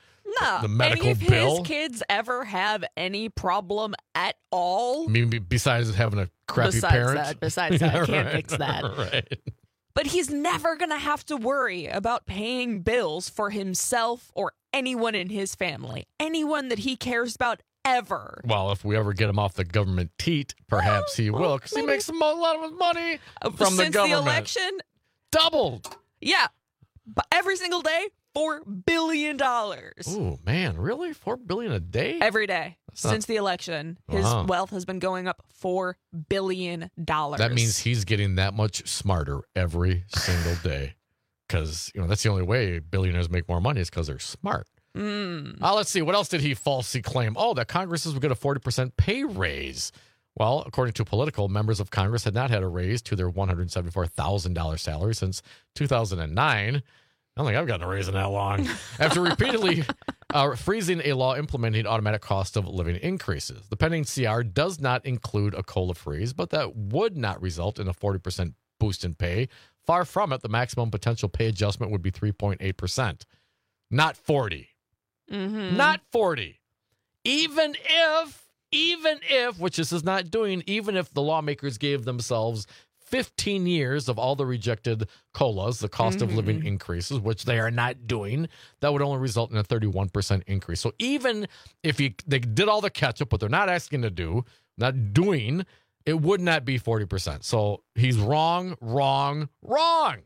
no. the medical any of bill. His kids ever have any problem at all? I mean, besides having a crappy besides parent? That, besides that, I can't right, fix that. Right. But he's never going to have to worry about paying bills for himself or anyone in his family. Anyone that he cares about ever. Well, if we ever get him off the government teat, perhaps he will, because he makes a lot of his money from Since the government. the election, doubled. Yeah, but every single day, four billion dollars. Oh man, really? Four billion a day? Every day That's since not... the election, his wow. wealth has been going up four billion dollars. That means he's getting that much smarter every single day, because you know that's the only way billionaires make more money is because they're smart. Mm. Uh, let's see. What else did he falsely claim? Oh, that Congress would get a forty percent pay raise. Well, according to Political, members of Congress had not had a raise to their one hundred seventy-four thousand dollars salary since two thousand nine. I don't think I've gotten a raise in that long. After repeatedly uh, freezing a law implementing automatic cost of living increases. The pending C R does not include a COLA freeze, but that would not result in a forty percent boost in pay. Far from it, the maximum potential pay adjustment would be three point eight percent, not forty. Mm-hmm. Not forty. Even if, even if, which this is not doing, even if the lawmakers gave themselves fifteen years of all the rejected COLAs, the cost mm-hmm. of living increases, which they are not doing, that would only result in a thirty-one percent increase. So even if you, they did all the catch-up, what they're not asking to do, not doing, it would not be forty percent. So he's wrong, wrong, wrong,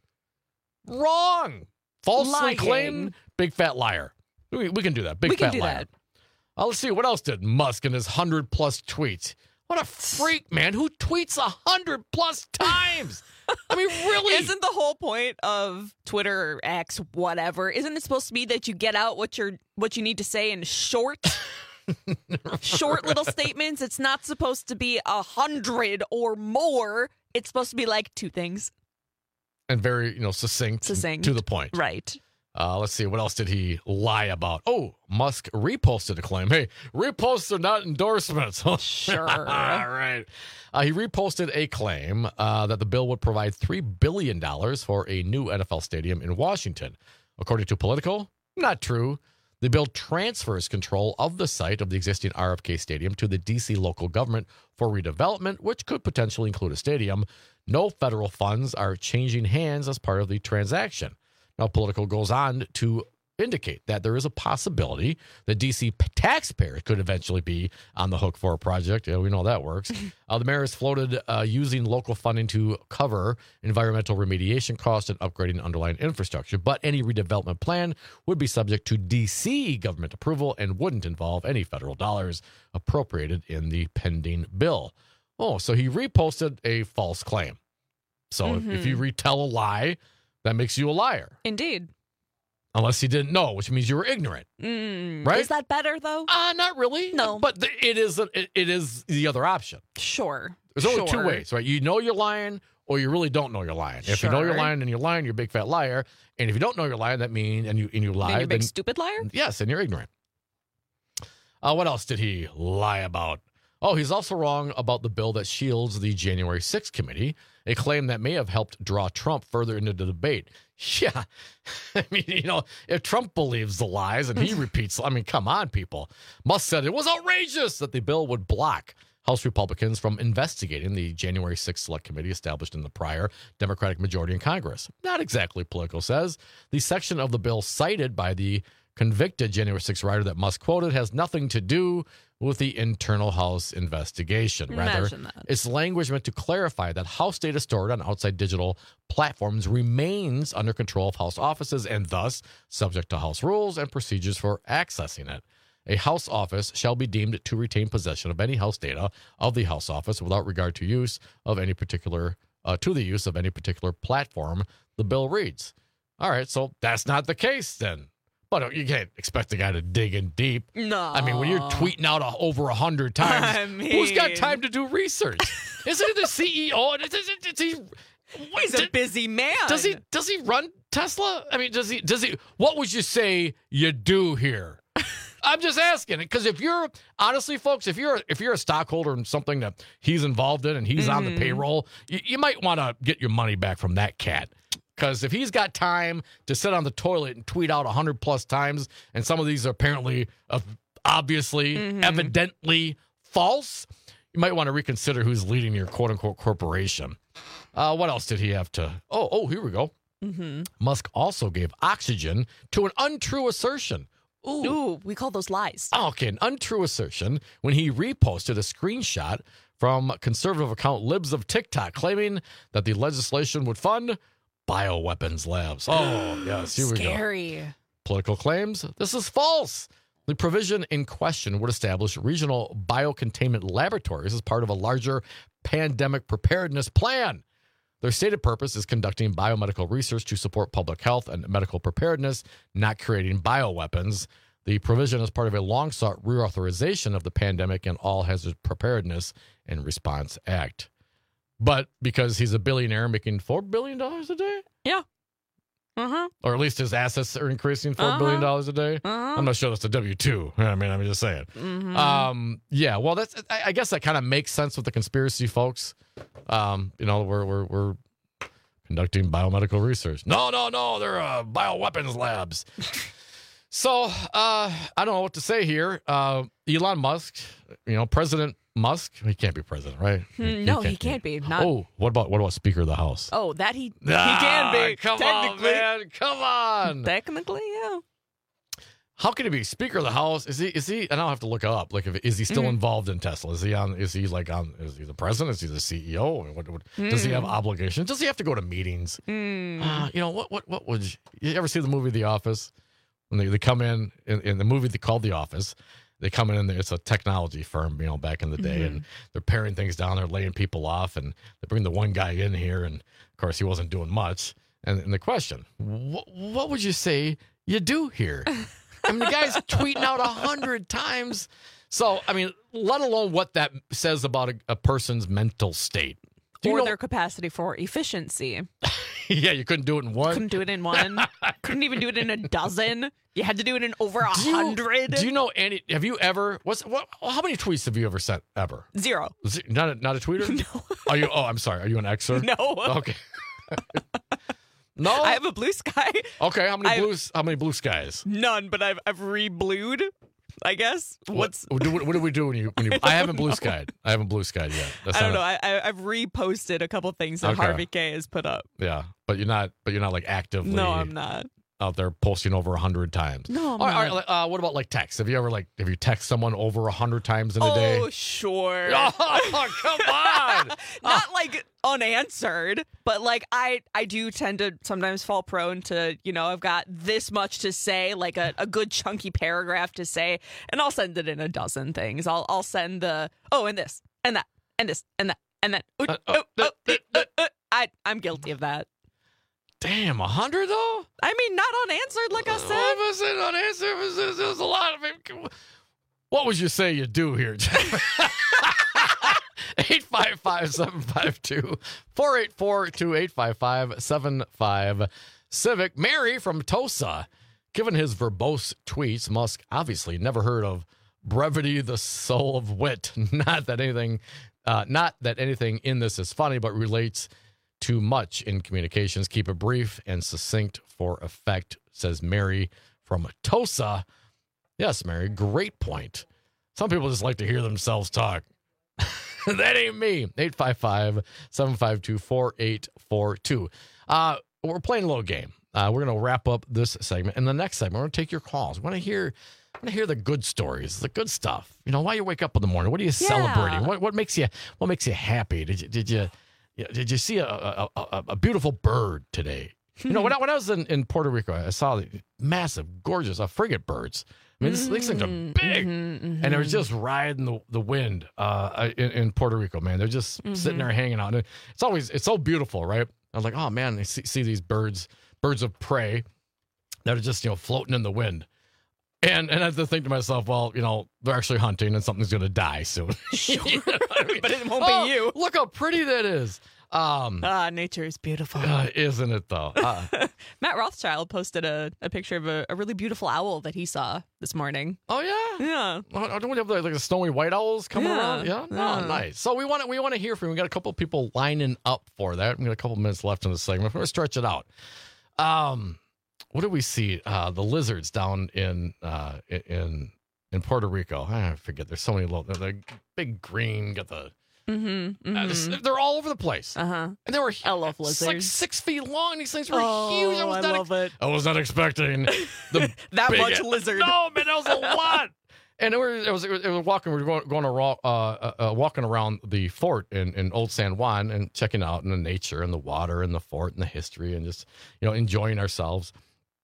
wrong. Falsely Lying. claimed, big fat liar. We, we can do that. Big we fat can do liar. that. Uh, let's see. What else did Musk and his one hundred plus tweets? What a freak, man. Who tweets one hundred plus times? I mean, really? Isn't the whole point of Twitter or X, whatever, isn't it supposed to be that you get out what you're what you need to say in short, short little statements? It's not supposed to be a hundred or more. It's supposed to be like two things. And very, you know, succinct, succinct. to the point. Right. Uh, let's see. What else did he lie about? Oh, Musk reposted a claim. Hey, reposts are not endorsements. Sure. All right. Uh, he reposted a claim uh, that the bill would provide three billion dollars for a new N F L stadium in Washington. According to Political, not true. The bill transfers control of the site of the existing R F K Stadium to the D C local government for redevelopment, which could potentially include a stadium. No federal funds are changing hands as part of the transaction. Now, Politico goes on to indicate that there is a possibility that D C taxpayers could eventually be on the hook for a project. Yeah, we know that works. uh, the mayor has floated uh, using local funding to cover environmental remediation costs and upgrading underlying infrastructure, but any redevelopment plan would be subject to D C government approval and wouldn't involve any federal dollars appropriated in the pending bill. Oh, so he reposted a false claim. So mm-hmm. if, if you retell a lie, that makes you a liar. Indeed. Unless you didn't know, which means you were ignorant, mm, right? Is that better though? Uh, not really. No, but the, it is. A, it, it is the other option. Sure. There's only sure. two ways, right? You know you're lying, or you really don't know you're lying. If sure. you know you're lying, then you're lying. You're a big fat liar. And if you don't know you're lying, that means and you and you lie, then you're a big then, stupid liar. Yes, and you're ignorant. Uh, what else did he lie about? Oh, he's also wrong about the bill that shields the January sixth committee, a claim that may have helped draw Trump further into the debate. Yeah. I mean, you know, if Trump believes the lies and he repeats, I mean, come on, people. Musk said it was outrageous that the bill would block House Republicans from investigating the January sixth Select Committee established in the prior Democratic majority in Congress. Not exactly, Politico says. The section of the bill cited by the convicted January sixth writer that Musk quoted has nothing to do with the internal House investigation. Rather, it's language meant to clarify that House data stored on outside digital platforms remains under control of House offices and thus subject to House rules and procedures for accessing it. A House office shall be deemed to retain possession of any House data of the House office without regard to use of any particular uh, to the use of any particular platform, the bill reads. All right, so that's not the case then. But you can't expect the guy to dig in deep. No. I mean, when you're tweeting out a, over a hundred times, I mean... who's got time to do research? Isn't he the C E O? Is, is, is he, what, He's a busy man. Does he? Does he run Tesla? I mean, does he? Does he? What would you say you do here? I'm just asking it because if you're honestly, folks, if you're if you're a stockholder in something that he's involved in and he's mm-hmm. on the payroll, you, you might want to get your money back from that cat. Because if he's got time to sit on the toilet and tweet out one hundred plus times, and some of these are apparently, uh, obviously, mm-hmm. evidently false, you might want to reconsider who's leading your quote-unquote corporation. Uh, what else did he have to... Oh, oh, here we go. Mm-hmm. Musk also gave oxygen to an untrue assertion. Ooh. Ooh, we call those lies. Okay, an untrue assertion when he reposted a screenshot from conservative account Libs of TikTok claiming that the legislation would fund bioweapons labs. Oh, yes, here we go. Scary. Political claims. This is false. The provision in question would establish regional biocontainment laboratories as part of a larger pandemic preparedness plan. Their stated purpose is conducting biomedical research to support public health and medical preparedness, not creating bioweapons. The provision is part of a long-sought reauthorization of the Pandemic and All Hazard Preparedness and Response Act. But because he's a billionaire making four billion dollars a day? Yeah. Uh-huh. Or at least his assets are increasing four uh-huh. billion dollars a day? Uh-huh. I'm not sure that's a W two. I mean, I'm just saying. Mm-hmm. Um, yeah, well, that's. I, I guess that kind of makes sense with the conspiracy folks. Um, you know, we're, we're, we're conducting biomedical research. No, no, no, they're uh, bioweapons labs. So, uh, I don't know what to say here. Uh, Elon Musk, you know, President Musk, he can't be president, right? Mm, no, he can't, he can't be. Not... Oh, what about what about Speaker of the House? Oh, that he ah, he can be. Come on, man, come on. Technically, yeah. How can he be Speaker of the House? Is he? Is he? And I'll have to look up. Like, if is he still mm. involved in Tesla? Is he on? Is he like on? Is he the president? Is he the C E O? What, what, mm. Does he have obligations? Does he have to go to meetings? Mm. Uh, you know what? What? What would you, you ever see the movie The Office? When they, they come in, in in the movie they called The Office, they come in and it's a technology firm, you know, back in the day, mm-hmm. and they're paring things down, they're laying people off, and they bring the one guy in here, and of course he wasn't doing much. And, and the question, what, what would you say you do here? I mean, the guy's tweeting out a hundred times. So, I mean, let alone what that says about a, a person's mental state. Do or you know, their capacity for efficiency. Yeah, you couldn't do it in one. Couldn't do it in one. Couldn't even do it in a dozen. You had to do it in over a hundred. Do you know any? Have you ever? What's what? How many tweets have you ever sent ever? Zero. Z- not a, not a tweeter. No. Are you? Oh, I'm sorry. Are you an Xer? No. Okay. No, I have a blue sky. Okay, how many I've- blues? How many blue skies? None, but I've I've re-blued. I guess. What's What, what, what do we do when you? When you I, haven't blue know. skied. I haven't blue skied yet. That's I don't not know. a- I, I I've reposted a couple things that Okay. Harvey K has put up. yeah, but you're not. But you're not like actively. No, I'm not. Out there posting over a hundred times. No, I'm all right, not. all right, uh, what about like text? Have you ever like have you text someone over a hundred times in a day? Oh, sure. Oh, come on. Not like unanswered, but like I I do tend to sometimes fall prone to, you know, I've got this much to say, like a, a good chunky paragraph to say, and I'll send it in a dozen things. I'll I'll send the oh and this and that and this and that and that. Ooh, Uh, oh, uh, oh, uh, uh, uh. I I'm guilty of that. Damn, a hundred though. I mean, not unanswered, like I All of said. us said unanswered. It was, it was- it was a lot of it. What would you say you do here, eight five five, seven five two, four eight four two, eight five five, seven five Civic. Mary from Tosa, given his verbose tweets, Musk obviously never heard of brevity, the soul of wit. Not that anything, uh, not that anything in this is funny, but relates too much in communications. Keep it brief and succinct for effect, says Mary from Tosa. Yes, Mary, great point. Some people just like to hear themselves talk. That ain't me. eight five five, seven five two, four eight four two. Uh, we're playing a little game. Uh, we're going to wrap up this segment. And the next segment, we're going to take your calls. We want to hear I want to hear the good stories, the good stuff. You know, why you wake up in the morning? What are you Yeah. celebrating? What what makes you what makes you happy? Did you did you Yeah, did you see a, a, a, a beautiful bird today? You know, when I, when I was in, in Puerto Rico, I saw the massive, gorgeous uh, frigate birds. I mean, these things are big, and they were just riding the, the wind uh, in, in Puerto Rico. Man, they're just sitting there hanging out. And it's always it's so beautiful, right? I was like, oh man, I see, see these birds, birds of prey, that are just you know floating in the wind. And and I have to think to myself, well, you know, they're actually hunting, and something's going to die soon. Sure. You know what I mean? But it won't Oh, be you. Look how pretty that is. Um, Ah, nature is beautiful. uh, isn't it though? Uh, Matt Rothschild posted a, a picture of a, a really beautiful owl that he saw this morning. oh yeah, Yeah. Oh, don't we have like the snowy white owls coming Yeah. around? Yeah, no, Yeah. nice. So we want to we want to hear from you. We got a couple people lining up for that. We got a couple minutes left in the segment. We're going to stretch it out. Um, what did we see? Uh, the lizards down in uh in in Puerto Rico. I forget. There's so many little. They're, they're big green. Got the. Mm-hmm. Uh, this- they're all over the place. Uh huh. And they were I love it's like lizards. six feet long. These things were Oh, huge. I was I not love it. I was not expecting the That big- much lizard. No, man, that was a lot. And it was, it was, it was walking. We were going, going around, uh, uh, uh, walking around the fort in, in Old San Juan and checking out in the nature and the water and the fort and the history and just you know enjoying ourselves.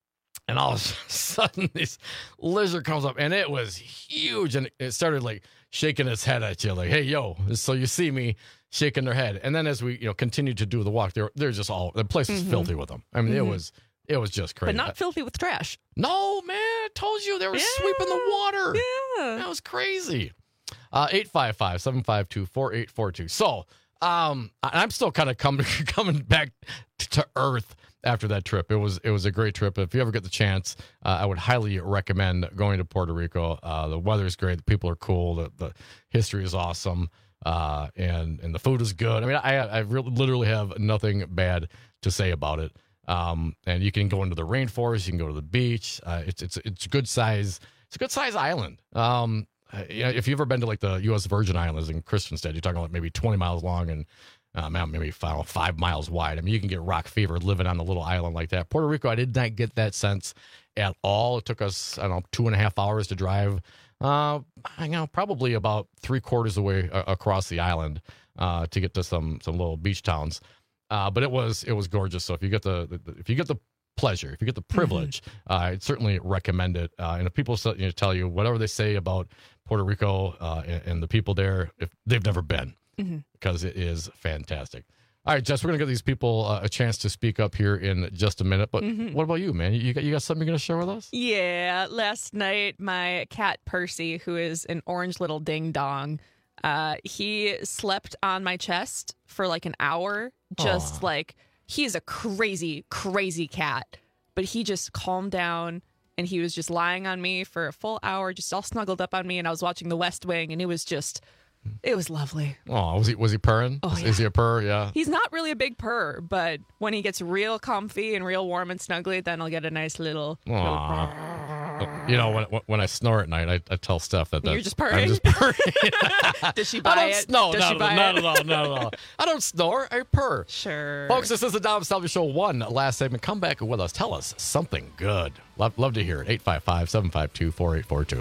And all of a sudden, this lizard comes up, and it was huge, and it started like shaking its head at you, like, "Hey, yo!" So you see me shaking their head, and then as we you know continued to do the walk, they're they're just all the place was Mhm. filthy with them. I mean, it Mhm. was it was just crazy. But not filthy with trash. No, man, I told you they were Yeah. sweeping the water. Yeah. That was crazy. Uh, eight five five, seven five two, four eight four two. So, um, I- I'm still kind of coming coming back t- to earth after that trip. It was it was a great trip. If you ever get the chance, uh, I would highly recommend going to Puerto Rico. Uh, the weather is great. The people are cool. The, the history is awesome. Uh, and and the food is good. I mean, I I really, literally have nothing bad to say about it. Um, and you can go into the rainforest. You can go to the beach. Uh, it's it's it's a good size. It's a good size island. Um, uh, you know, if you've ever been to like the U S Virgin Islands in Christiansted, you're talking about maybe twenty miles long and uh, man, maybe five, five miles wide. I mean, you can get rock fever living on a little island like that. Puerto Rico, I did not get that sense at all. It took us, I don't know, two and a half hours to drive. Uh, I know, probably about three quarters of the way uh, across the island uh, to get to some some little beach towns. Uh, but it was it was gorgeous. So if you get the, the if you get the pleasure, if you get the privilege, mm-hmm. uh, I'd certainly recommend it. Uh, and if people you know, tell you whatever they say about Puerto Rico uh, and, and the people there, if they've never been, mm-hmm. because it is fantastic. All right, Jess, we're gonna give these people uh, a chance to speak up here in just a minute. But mm-hmm. what about you, man? You got you got something you're gonna share with us? Yeah, last night my cat Percy, who is an orange little ding dong, uh, he slept on my chest for like an hour. Just Aww. like he's a crazy, crazy cat, but he just calmed down and he was just lying on me for a full hour, just all snuggled up on me. And I was watching The West Wing, and it was just It was lovely. Oh, was he was he purring? Oh, is, yeah. is he a purr? Yeah. He's not really a big purr, but when he gets real comfy and real warm and snuggly, then I'll get a nice little. little Aw. You know, when when I snore at night, I, I tell Steph that, that You're just purring? I'm just purring. Does she I buy don't, it? No, Does not, she at- buy not it? at all. Not at all. I don't snore. I purr. Sure. Folks, this is the Dom Salvi Show one last segment. Come back with us. Tell us something good. Love, love to hear it. eight five five, seven five two, four eight four two.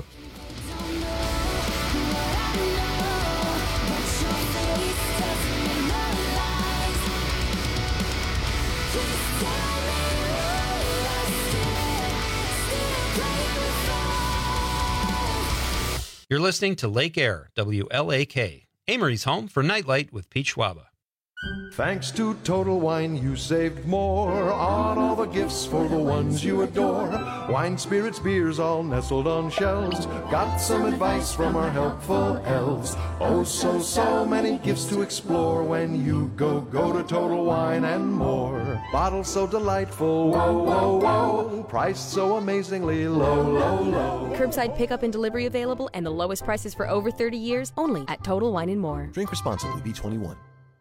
You're listening to Lake Air, W L A K, Amory's home for Nightlight with Pete Schwaba. Thanks to Total Wine, you saved more on all the gifts for the ones you adore. Wine, spirits, beers, all nestled on shelves. Got some advice from our helpful elves. Oh, so, so many gifts to explore when you go, go to Total Wine and More. Bottles so delightful, whoa, whoa, whoa. Priced so amazingly low, low, low. Curbside pickup and delivery available and the lowest prices for over thirty years only at Total Wine and More. Drink responsibly. B twenty-one.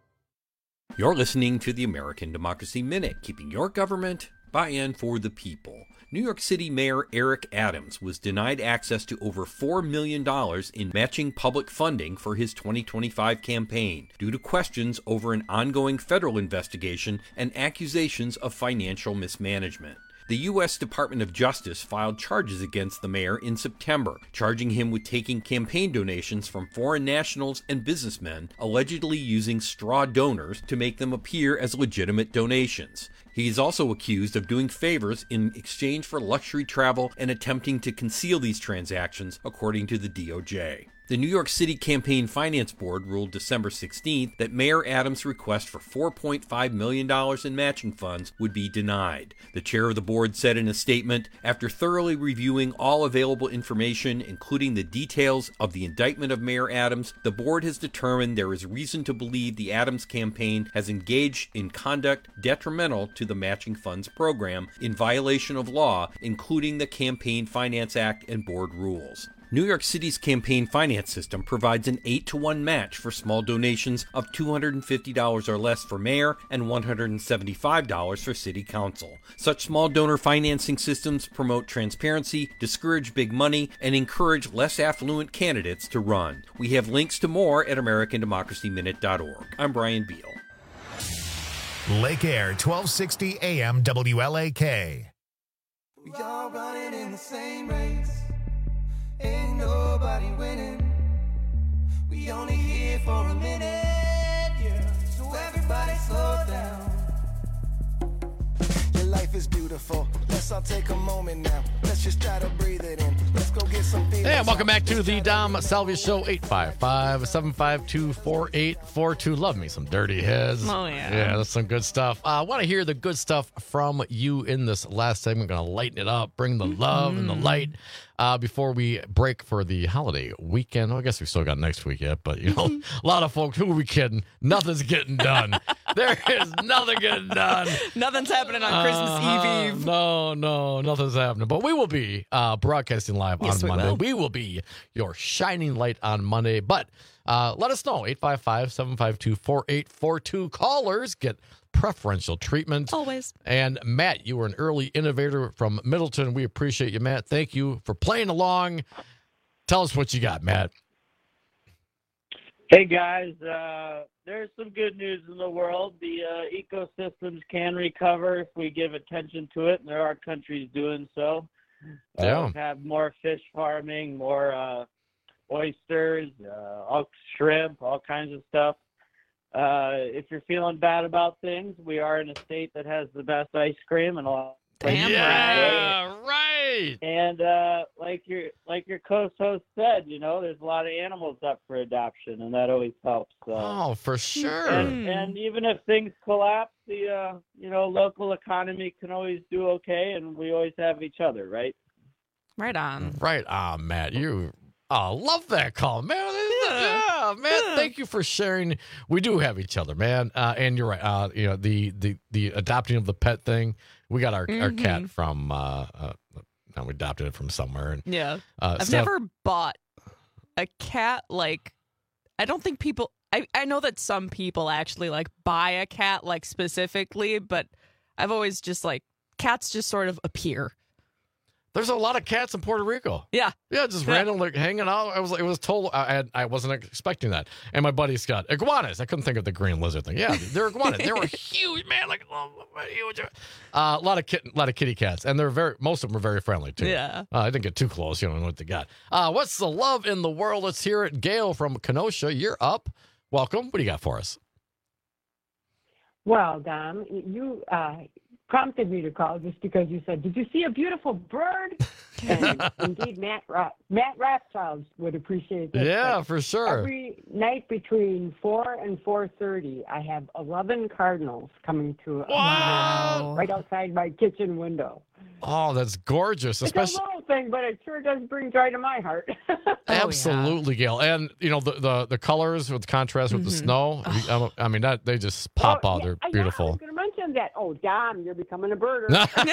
You're listening to the American Democracy Minute, keeping your government by and for the people. New York City Mayor Eric Adams was denied access to over four million dollars in matching public funding for his twenty twenty-five campaign due to questions over an ongoing federal investigation and accusations of financial mismanagement. The U S Department of Justice filed charges against the mayor in September, charging him with taking campaign donations from foreign nationals and businessmen, allegedly using straw donors to make them appear as legitimate donations. He is also accused of doing favors in exchange for luxury travel and attempting to conceal these transactions, according to the D O J. The New York City Campaign Finance Board ruled December sixteenth that Mayor Adams' request for four point five million dollars in matching funds would be denied. The chair of the board said in a statement, after thoroughly reviewing all available information, including the details of the indictment of Mayor Adams, the board has determined there is reason to believe the Adams campaign has engaged in conduct detrimental to the matching funds program in violation of law, including the Campaign Finance Act and board rules. New York City's campaign finance system provides an eight to one match for small donations of two hundred fifty dollars or less for mayor and one hundred seventy-five dollars for city council. Such small donor financing systems promote transparency, discourage big money, and encourage less affluent candidates to run. We have links to more at American Democracy Minute dot org. I'm Brian Beal. Lake Air, twelve sixty A M W L A K. We all running in the same race. Ain't nobody winning. We only here for a minute, yeah. So everybody slow down. Your life is beautiful. Let's all take a moment now. Let's just try to breathe it in. Let's go get some feelings. Hey, and welcome back to the Dom Salvi Show. Eight five five, seven five two, four eight four two. Love me some Dirty His. Oh, yeah. Yeah, that's some good stuff. I uh, want to hear the good stuff from you in this last segment. Going to lighten it up, bring the love mm-hmm. and the light. Uh, before we break for the holiday weekend. Well, I guess we still got next week yet, but, you know, a lot of folks, who are we kidding? Nothing's getting done. There is nothing getting done. Nothing's happening on Christmas uh-huh. Eve Eve. No, no, nothing's happening. But we will be uh, broadcasting live yes, on we Monday. Will. We will be your shining light on Monday. But uh, let us know. eight five five, seven five two, four eight four two. Callers get preferential treatment. Always. And Matt, you were an early innovator from Middleton. We appreciate you, Matt. Thank you for playing along. Tell us what you got, Matt. Hey, guys. Uh, there's some good news in the world. The uh, ecosystems can recover if we give attention to it, and there are countries doing so. Yeah. Uh, we've had more fish farming, more uh, oysters, uh, all shrimp, all kinds of stuff. Uh, if you're feeling bad about things, we are in a state that has the best ice cream and all. Damn yeah, right. right. And uh, like your like your co-host said, you know, there's a lot of animals up for adoption, and that always helps. So. Oh, for sure. And, and even if things collapse, the uh, you know local economy can always do okay, and we always have each other, right? Right on. Right on, Matt. You. Oh, love that call, man. Yeah, yeah man. Yeah. Thank you for sharing. We do have each other, man. Uh, and you're right. Uh, you know, the, the, the adopting of the pet thing. We got our, mm-hmm. our cat from, uh, uh, we adopted it from somewhere. And, yeah. Uh, I've Steph, never bought a cat like I don't think people. I I know that some people actually like buy a cat like specifically, but I've always just like cats just sort of appear. There's a lot of cats in Puerto Rico. Yeah, yeah, just yeah. randomly hanging out. I was, it was total. I, had, I wasn't expecting that. And my buddy Scott, iguanas. I couldn't think of the green lizard thing. Yeah, they're iguanas. They were huge, man. Like oh, huge. Uh, a lot of kitten, a lot of kitty cats, and they're very. Most of them are very friendly too. Yeah. Uh, I didn't get too close. You don't know what they got. Uh, what's the love in the world? Let's hear it. Gail from Kenosha, you're up. Welcome. What do you got for us? Well, Dom, you uh, prompted me to call just because you said, "Did you see a beautiful bird?" And indeed, Matt Ra- Matt Rothschild would appreciate this. Yeah, But for sure. Every night between four and four thirty, I have eleven cardinals coming to wow. right outside my kitchen window. Oh, that's gorgeous. Especially It's a little thing, but it sure does bring joy to my heart. absolutely, Gail. And you know the the, the colors with the contrast with Mhm. the snow. I, I mean, that they just pop Oh, out. yeah, They're I- beautiful. I was going to mention that. Oh, Dom, you're becoming a birder.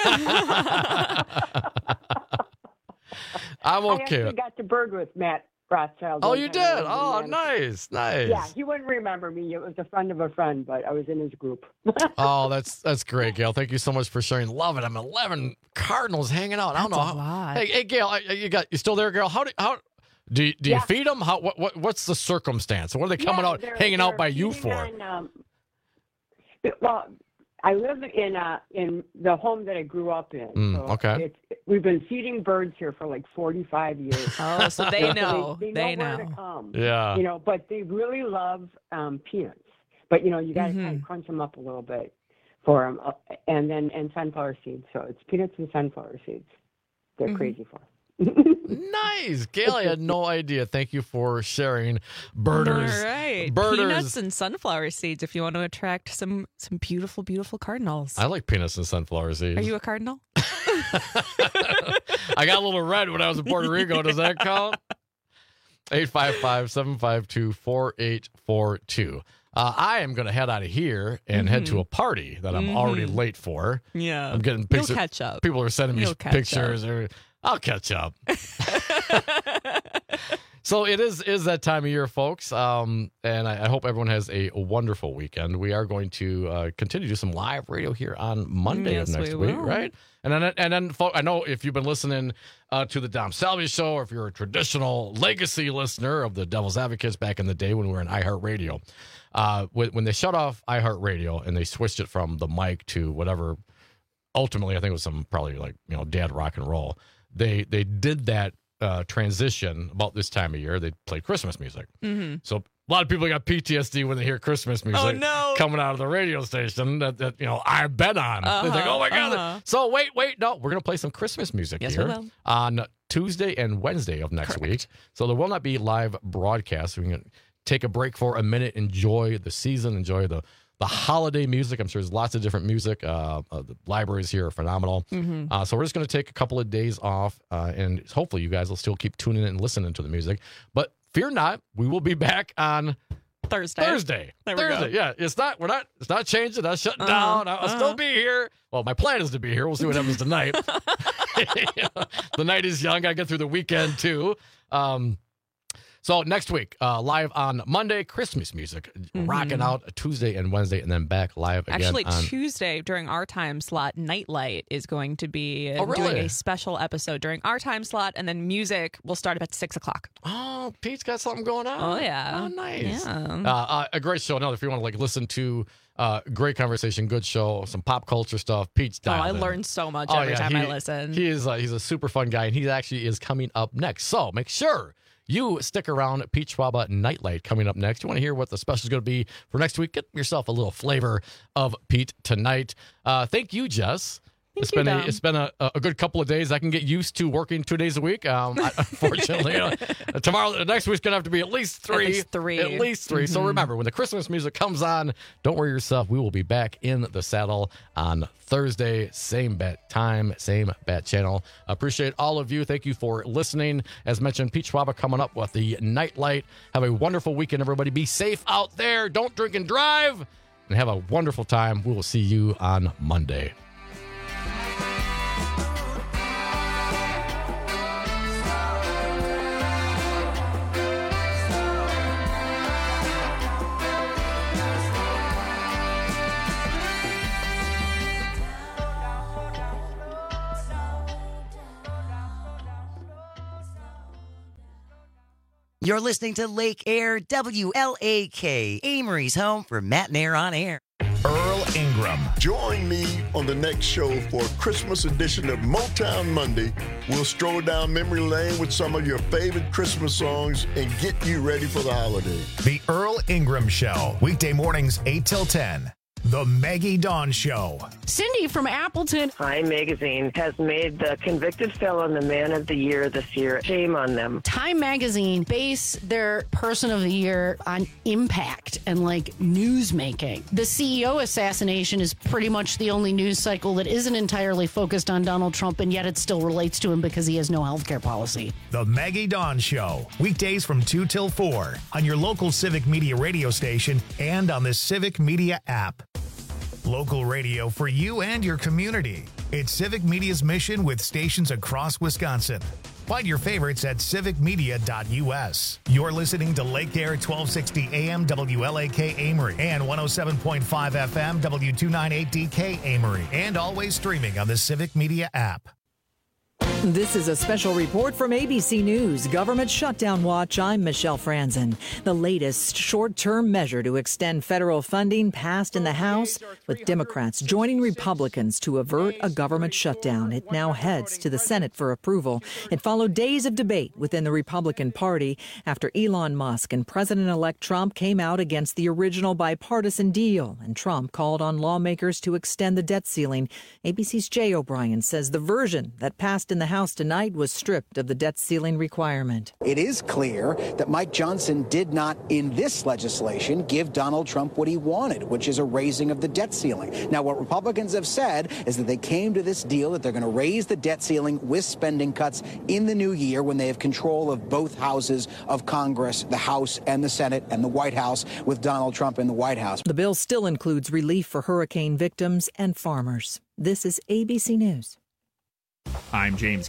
I'm I okay. actually got to bird with Matt Rothschild. Oh, one you time. did? I was Oh, in nice, nice. Yeah, he wouldn't remember me. It was a friend of a friend, but I was in his group. Oh, that's that's great, Gail. Thank you so much for sharing. Love it. I'm eleven Cardinals hanging out. I don't That's know. a How, lot. Hey, hey, Gail, I- you got you still there, Gail? How do how do you, do you Yeah. feed them? How what, what what's the circumstance? What are they coming Yeah, out they're- hanging they're out by you feeding for? on, um, well, I live in uh, in the home that I grew up in. Mm, so okay. It's, we've been feeding birds here for like forty-five years. Oh, so they So know. They, They know, where know. to come. Yeah. You know, but they really love um, peanuts. But you know, you got to Mhm. kind of crunch them up a little bit for them, uh, and then and sunflower seeds. So it's peanuts and sunflower seeds. They're Mhm. crazy for. Nice, Gail. I had no idea. Thank you for sharing. Birders, All right. birders. Peanuts and sunflower seeds if you want to attract some some beautiful, beautiful cardinals. I like peanuts and sunflower seeds. Are you a cardinal? I got a little red when I was in Puerto Rico. Does that count? eight five five, seven five two, four eight four two. Uh, I am going to head out of here and head to a party that I'm already Mhm. late for. Yeah. I'm getting You'll pictures. catch up. People are sending me You'll catch pictures. Or, I'll catch up. So it is is that time of year, folks, um, and I, I hope everyone has a wonderful weekend. We are going to uh, continue to do some live radio here on Monday Yes, of next we week, will. right? And then, and then, folks, I know if you've been listening uh, to the Dom Salvi Show, or if you're a traditional legacy listener of the Devil's Advocates back in the day when we were in iHeartRadio, uh, when, when they shut off iHeartRadio and they switched it from the mic to whatever, ultimately I think it was some probably like you know dad rock and roll. They they did that. Uh, transition about this time of year. They play Christmas music. Mm-hmm. So a lot of people got P T S D when they hear Christmas music Oh, no. coming out of the radio station that, that you know I've been on. Uh-huh, They're like, oh my God. uh-huh. So wait, wait, no, we're going to play some Christmas music Yes, we here will. on Tuesday and Wednesday of next Correct. week. So there will not be live broadcasts. We can take a break for a minute, enjoy the season, enjoy the the holiday music. I'm sure there's lots of different music. Uh, uh, the libraries here are phenomenal. Mhm. Uh, so we're just going to take a couple of days off, uh, and hopefully you guys will still keep tuning in and listening to the music. But fear not, we will be back on Thursday. Thursday. There we Thursday. go. Yeah, it's not. We're not. It's not changing. Not shutting Uh-huh, down. I'll, I'll still uh-huh. be here. Well, my plan is to be here. We'll see what happens tonight. The night is young. I get through the weekend too. Um, So next week, uh, live on Monday, Christmas music, Mhm. rocking out Tuesday and Wednesday, and then back live again Actually, on Tuesday during our time slot, Nightlight is going to be uh, Oh, really? doing a special episode during our time slot, and then music will start up at six o'clock. Oh, Pete's got something going on. Oh yeah, Oh, nice. Yeah. Uh, uh, a great show. Now, if you want to like listen to uh, great conversation, good show, some pop culture stuff, Pete's Oh, dialed I in. learned so much Oh, every yeah, time he- I listen. He is uh, he's a super fun guy, and he actually is coming up next. So make sure you stick around. Pete Schwaba Nightlight coming up next. You want to hear what the special is going to be for next week? Get yourself a little flavor of Pete tonight. Uh, thank you, Jess. Thank it's you, been a, Dom. it's been a, a good couple of days. I can get used to working two days a week. Um, I, unfortunately, you know, tomorrow, next week's gonna have to be at least three. At least three. At least three. So Mhm. remember, when the Christmas music comes on, don't worry yourself. We will be back in the saddle on Thursday, same bat time, same bat channel. Appreciate all of you. Thank you for listening. As mentioned, Pete Schwaba coming up with the Nightlight. Have a wonderful weekend, everybody. Be safe out there. Don't drink and drive. And have a wonderful time. We will see you on Monday. You're listening to Lake Air, W L A K, Amory's home for Matt and Air on Air. Earl Ingram. Join me on the next show for a Christmas edition of Motown Monday. We'll stroll down memory lane with some of your favorite Christmas songs and get you ready for the holiday. The Earl Ingram Show, weekday mornings eight till ten. The Maggie Dawn Show. Cindy from Appleton. Time Magazine has made the convicted felon the man of the year this year. Shame on them. Time Magazine base their person of the year on impact and like news making. The C E O assassination is pretty much the only news cycle that isn't entirely focused on Donald Trump, and yet it still relates to him because he has no health care policy. The Maggie Dawn Show, weekdays from two till four on your local Civic Media radio station and on the Civic Media app. Local radio for you and your community. It's Civic Media's mission with stations across Wisconsin. Find your favorites at civic media dot u s. You're listening to Lake Air twelve sixty A M W L A K Amory and one oh seven point five F M W two ninety-eight D K Amory, and always streaming on the Civic Media app. This is a special report from A B C News. Government Shutdown Watch. I'm Michelle Franzen. The latest short-term measure to extend federal funding passed in the House, with Democrats joining Republicans to avert a government shutdown. It now heads to the Senate for approval. It followed days of debate within the Republican Party after Elon Musk and President-elect Trump came out against the original bipartisan deal, and Trump called on lawmakers to extend the debt ceiling. A B C's Jay O'Brien says the version that passed in the House tonight was stripped of the debt ceiling requirement. It is clear that Mike Johnson did not, in this legislation, give Donald Trump what he wanted, which is a raising of the debt ceiling. Now, what Republicans have said is that they came to this deal that they're going to raise the debt ceiling with spending cuts in the new year when they have control of both houses of Congress, the House and the Senate, and the White House, with Donald Trump in the White House. The bill still includes relief for hurricane victims and farmers. This is A B C News. I'm James